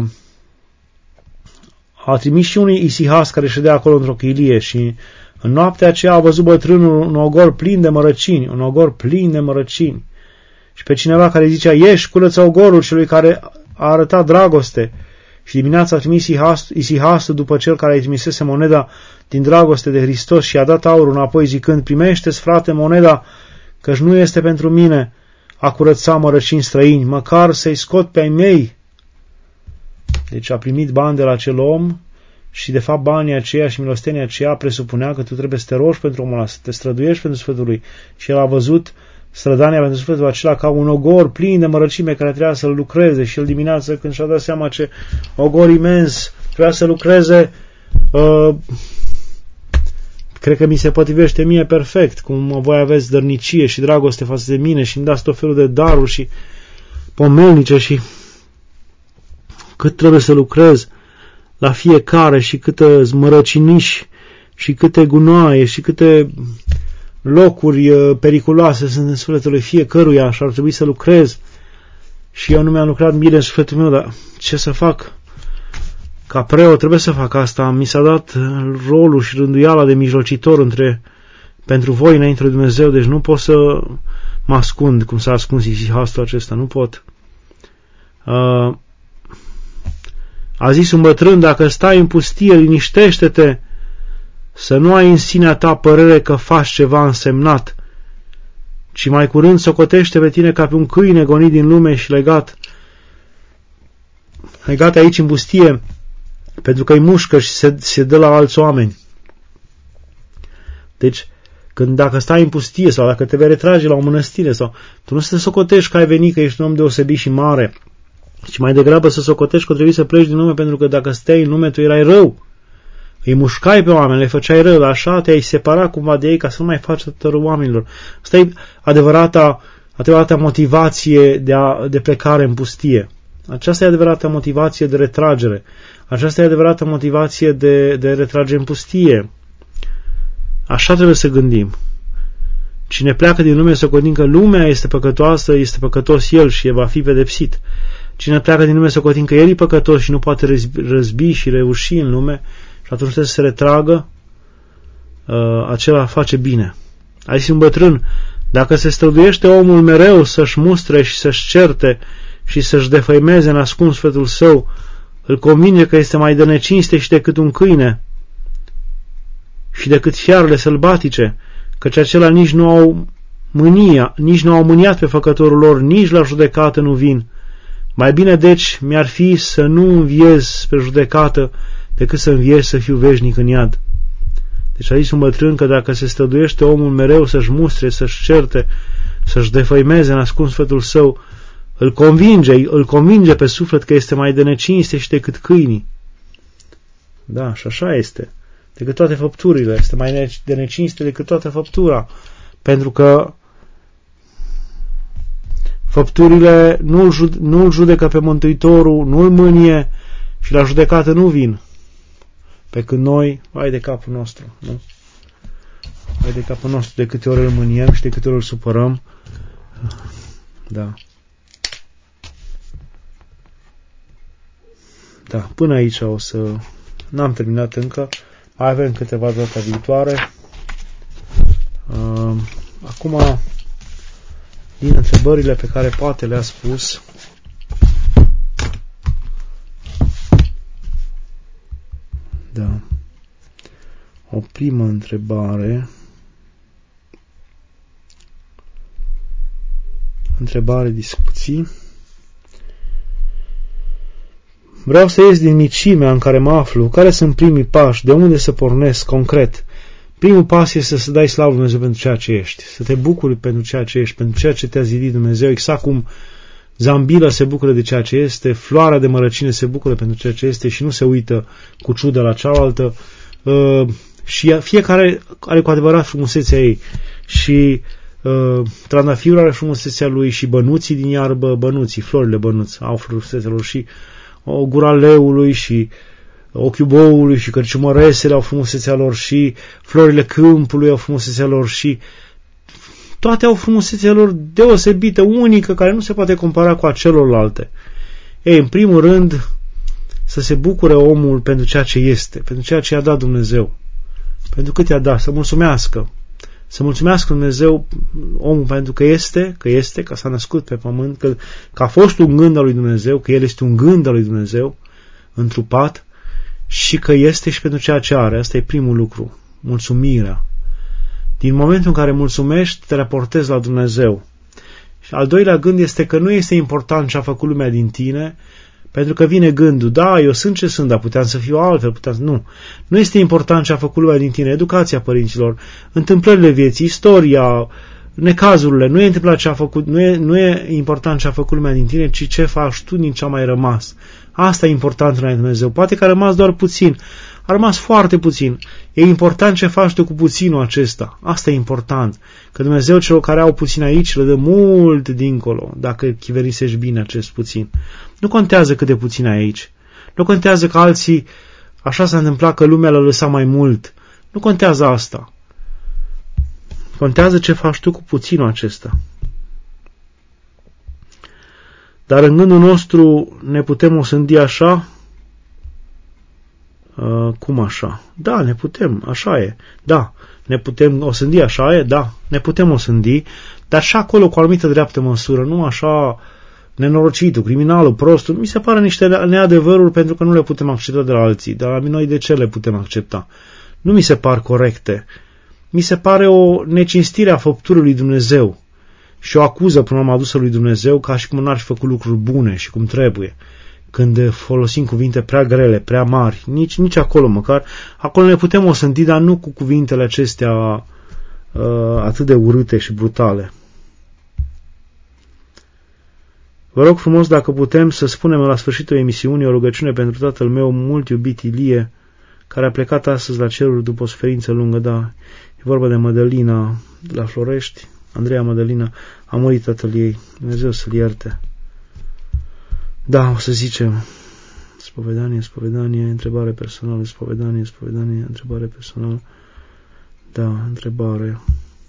a trimis și unui Isihas care ședea acolo într-o chilie și în noaptea aceea a văzut bătrânul un ogor plin de mărăcini, un ogor plin de mărăcini. Și pe cineva care zicea: ieși, curăță ogorul celui care a arătat dragoste. Și dimineața a trimis Isihasul după cel care îi trimisese moneda din dragoste de Hristos și a dat aurul înapoi zicând: primește-ți, frate, moneda, căci nu este pentru mine a curăța mărăcini străini, măcar să-i scot pe ai mei. Deci a primit bani de la acel om și de fapt banii aceia și milostenia aceea presupunea că tu trebuie să te rogi pentru omul ăla, să te străduiești pentru sufletul lui. Și el a văzut strădania pentru sufletul acela ca un ogor plin de mărăcime care trebuia să-l lucreze. Și el dimineață, când și-a dat seama ce ogor imens trebuia să lucreze, uh, cred că mi se potrivește mie perfect, cum voi aveți dărnicie și dragoste față de mine și îmi dați tot felul de daruri și pomelnice și cât trebuie să lucrez la fiecare și câte zmărăciniși și câte gunoaie și câte locuri periculoase sunt în sufletul lui fiecăruia și ar trebui să lucrez și eu nu mi-am lucrat bine în sufletul meu, dar ce să fac? Ca preot trebuie să fac asta. Mi s-a dat rolul și rânduiala de mijlocitor între, pentru voi înainte de Dumnezeu, deci nu pot să mă ascund cum s-a ascuns Isihastul acesta, nu pot. Uh, a zis un bătrân: dacă stai în pustie, liniștește-te, să nu ai în sinea ta părere că faci ceva însemnat, ci mai curând socotește pe tine ca pe un câine gonit din lume și legat, legat aici în pustie, pentru că îi mușcă și se, se dă la alți oameni. Deci, când dacă stai în pustie sau dacă te vei retrage la o mănăstire, sau tu nu să te socotești că ai venit, că ești un om deosebit și mare, ci mai degrabă să socotești că trebuie să pleci din lume, pentru că dacă stai în lume, tu erai rău. Îi mușcai pe oameni, le făceai rău, așa te-ai separat cumva de ei ca să nu mai faci atât rău oamenilor. Asta e adevărata, adevărata motivație de, a, de plecare în pustie. Aceasta e adevărata motivație de retragere. Aceasta e adevărata motivație de, de retragere în pustie. Așa trebuie să gândim. Cine pleacă din lume să cotin că lumea este păcătoasă, este păcătos el și va fi pedepsit. Cine pleacă din lume să cotin că el e păcătos și nu poate răzbi, răzbi și reuși în lume și atunci trebuie să se retragă, uh, acela face bine. A zis un bătrân: dacă se străduiește omul mereu să-și mustre și să-și certe și să-și defăimeze în ascuns sufletul său, îl convinge că este mai de necinste și decât un câine și decât fiarele sălbatice, căci acela nici nu au mânia, nici nu au mâniat pe făcătorul lor, nici la judecată nu vin. Mai bine deci mi-ar fi să nu înviez spre judecată decât să înviez să fiu veșnic în iad. Deci a zis un bătrân că dacă se străduiește omul mereu să-și mustre, să-și certe, să-și defăimeze în ascuns sufletul său, îl convinge, îl convinge pe suflet că este mai de necinste și decât câinii. Da, și așa este. Decât toate făpturile. Este mai de necinste decât toată făptura. Pentru că făpturile nu-l, jude, nu-l judecă pe Mântuitorul, nu-l mânie și la judecată nu vin. Pe când noi, vai de capul nostru, nu? Vai de capul nostru, de câte ori îl mâniem și de câte ori îl supărăm. Da. Da, până aici o să... N-am terminat încă. Mai avem câteva data viitoare. Uh, acum din întrebările pe care poate le-a spus. Da. O primă întrebare. Întrebare, discuții. Vreau să ies din micimea în care mă aflu. Care sunt primii pași? De unde să pornesc concret? Primul pas este să dai slavă Dumnezeu pentru ceea ce ești. Să te bucuri pentru ceea ce ești, pentru ceea ce te-a zidit Dumnezeu. Exact cum zambila se bucură de ceea ce este, floarea de mărăcine se bucură pentru ceea ce este și nu se uită cu ciudă la cealaltă. Uh, și fiecare are cu adevărat frumusețea ei. Și uh, trandafirul are frumusețea lui și bănuții din iarbă, bănuții, florile bănuți au frumusețea lor și o gura leului și ochiul boului și cărciumăresele au frumusețea lor și florile câmpului au frumusețea lor și toate au frumusețea lor deosebită, unică, care nu se poate compara cu a celorlalte. Ei, în primul rând, să se bucure omul pentru ceea ce este, pentru ceea ce i-a dat Dumnezeu, pentru cât i-a dat, să mulțumească. Să mulțumească Dumnezeu omul pentru că este, că este, că s-a născut pe pământ, că, că a fost un gând al lui Dumnezeu, că El este un gând al lui Dumnezeu, întrupat, și că este și pentru ceea ce are. Asta e primul lucru, mulțumirea. Din momentul în care mulțumești, te raportezi la Dumnezeu. Și al doilea gând este că nu este important ce a făcut lumea din tine, pentru că vine gândul, da, eu sunt ce sunt, dar puteam să fiu altfel, puteam să... Nu. Nu este important ce a făcut lumea din tine, educația părinților, întâmplările vieții, istoria, necazurile, nu e întâmplat ce a făcut, nu e, nu e important ce a făcut lumea din tine, ci ce faci tu din ce a mai rămas. Asta e important în Dumnezeu. Poate că a rămas doar puțin, a rămas foarte puțin. E important ce faci tu cu puținul acesta. Asta e important. Că Dumnezeu celor care au puțin aici le dă mult dincolo, dacă chiverisești bine acest puțin. Nu contează cât de puțin ai aici. Nu contează că alții, așa s-a întâmplat că lumea l-a lăsat mai mult. Nu contează asta. Contează ce faci tu cu puținul acesta. Dar în gândul nostru ne putem osândi așa? Uh, cum așa? Da, ne putem, așa e. Da, ne putem osândi, așa e? Da, ne putem osândi, dar și acolo cu o anumită dreaptă măsură, nu așa nenorocitul, criminalul, prostul. Mi se pare niște neadevăruri pentru că nu le putem accepta de la alții, dar la noi de ce le putem accepta? Nu mi se par corecte. Mi se pare o necinstire a făpturii lui Dumnezeu și o acuză până am adusă lui Dumnezeu ca și cum n-ar fi făcut lucruri bune și cum trebuie. Când folosim cuvinte prea grele, prea mari, nici, nici acolo măcar, acolo ne putem osândi, dar nu cu cuvintele acestea uh, atât de urâte și brutale. Vă rog frumos, dacă putem, să spunem la sfârșitul emisiunii o rugăciune pentru tatăl meu mult iubit Ilie, care a plecat astăzi la ceruri după o suferință lungă, da, e vorba de Mădălina de la Florești, Andreea Mădălina, a murit tatăl ei, Dumnezeu să-l ierte. Da, o să zicem, spovedanie, spovedanie, întrebare personală, spovedanie, spovedanie, întrebare personală, da, întrebare.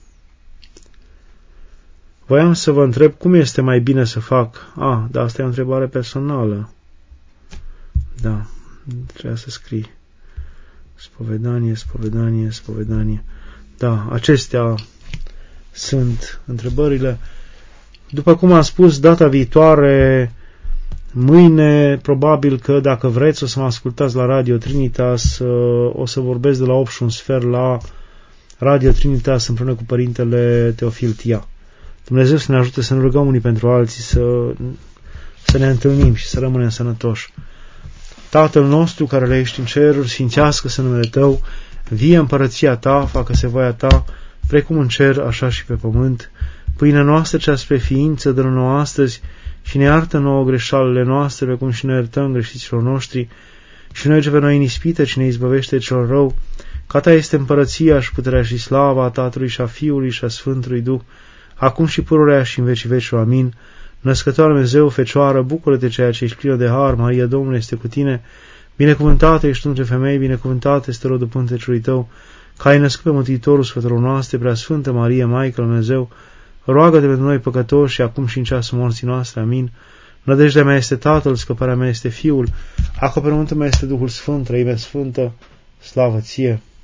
Voiam să vă întreb cum este mai bine să fac, a, da, asta e o întrebare personală, da, trebuia să scrii. Spovedanie, spovedanie, spovedanie. Da, acestea sunt întrebările. După cum am spus, data viitoare, mâine, probabil că dacă vreți o să mă ascultați la Radio Trinitas, o să vorbesc de la opt și un sfert la Radio Trinitas împreună cu Părintele Teofil Tia. Dumnezeu să ne ajute să ne rugăm unii pentru alții, să, să ne întâlnim și să rămânem sănătoși. Tatăl nostru care ești în ceruri, sfințească-se numele Tău, vie împărăția Ta, facă-se voia Ta, precum în cer, așa și pe pământ. Pâinea noastră cea spre ființă, dă-ne nouă astăzi și ne iartă nouă greșalele noastre, precum și ne iertăm greșiților noștri, și noi ce pe noi în ispită, și ne izbăvește cel rău, că Ta este împărăția și puterea și slava a Tatălui și a Fiului și a Sfântului Duh, acum și pururea și în vecii vecilor. Amin. Născătoare Dumnezeu, Fecioară, bucură-te ceea ce ești plină de har, Maria Domnul este cu tine, binecuvântată ești între femei, binecuvântată este rodul pântecelui Tău, că ai născut pe Mântuitorul sufletelor noastre, Preasfântă Marie, Maică lui Dumnezeu, roagă-te pentru noi păcătoși și acum și în ceasul morții noastre. Amin. Nădejdea mea este Tatăl, scăparea mea este Fiul, acoperământul meu este Duhul Sfânt, Trăimea Sfântă, slavă Ție!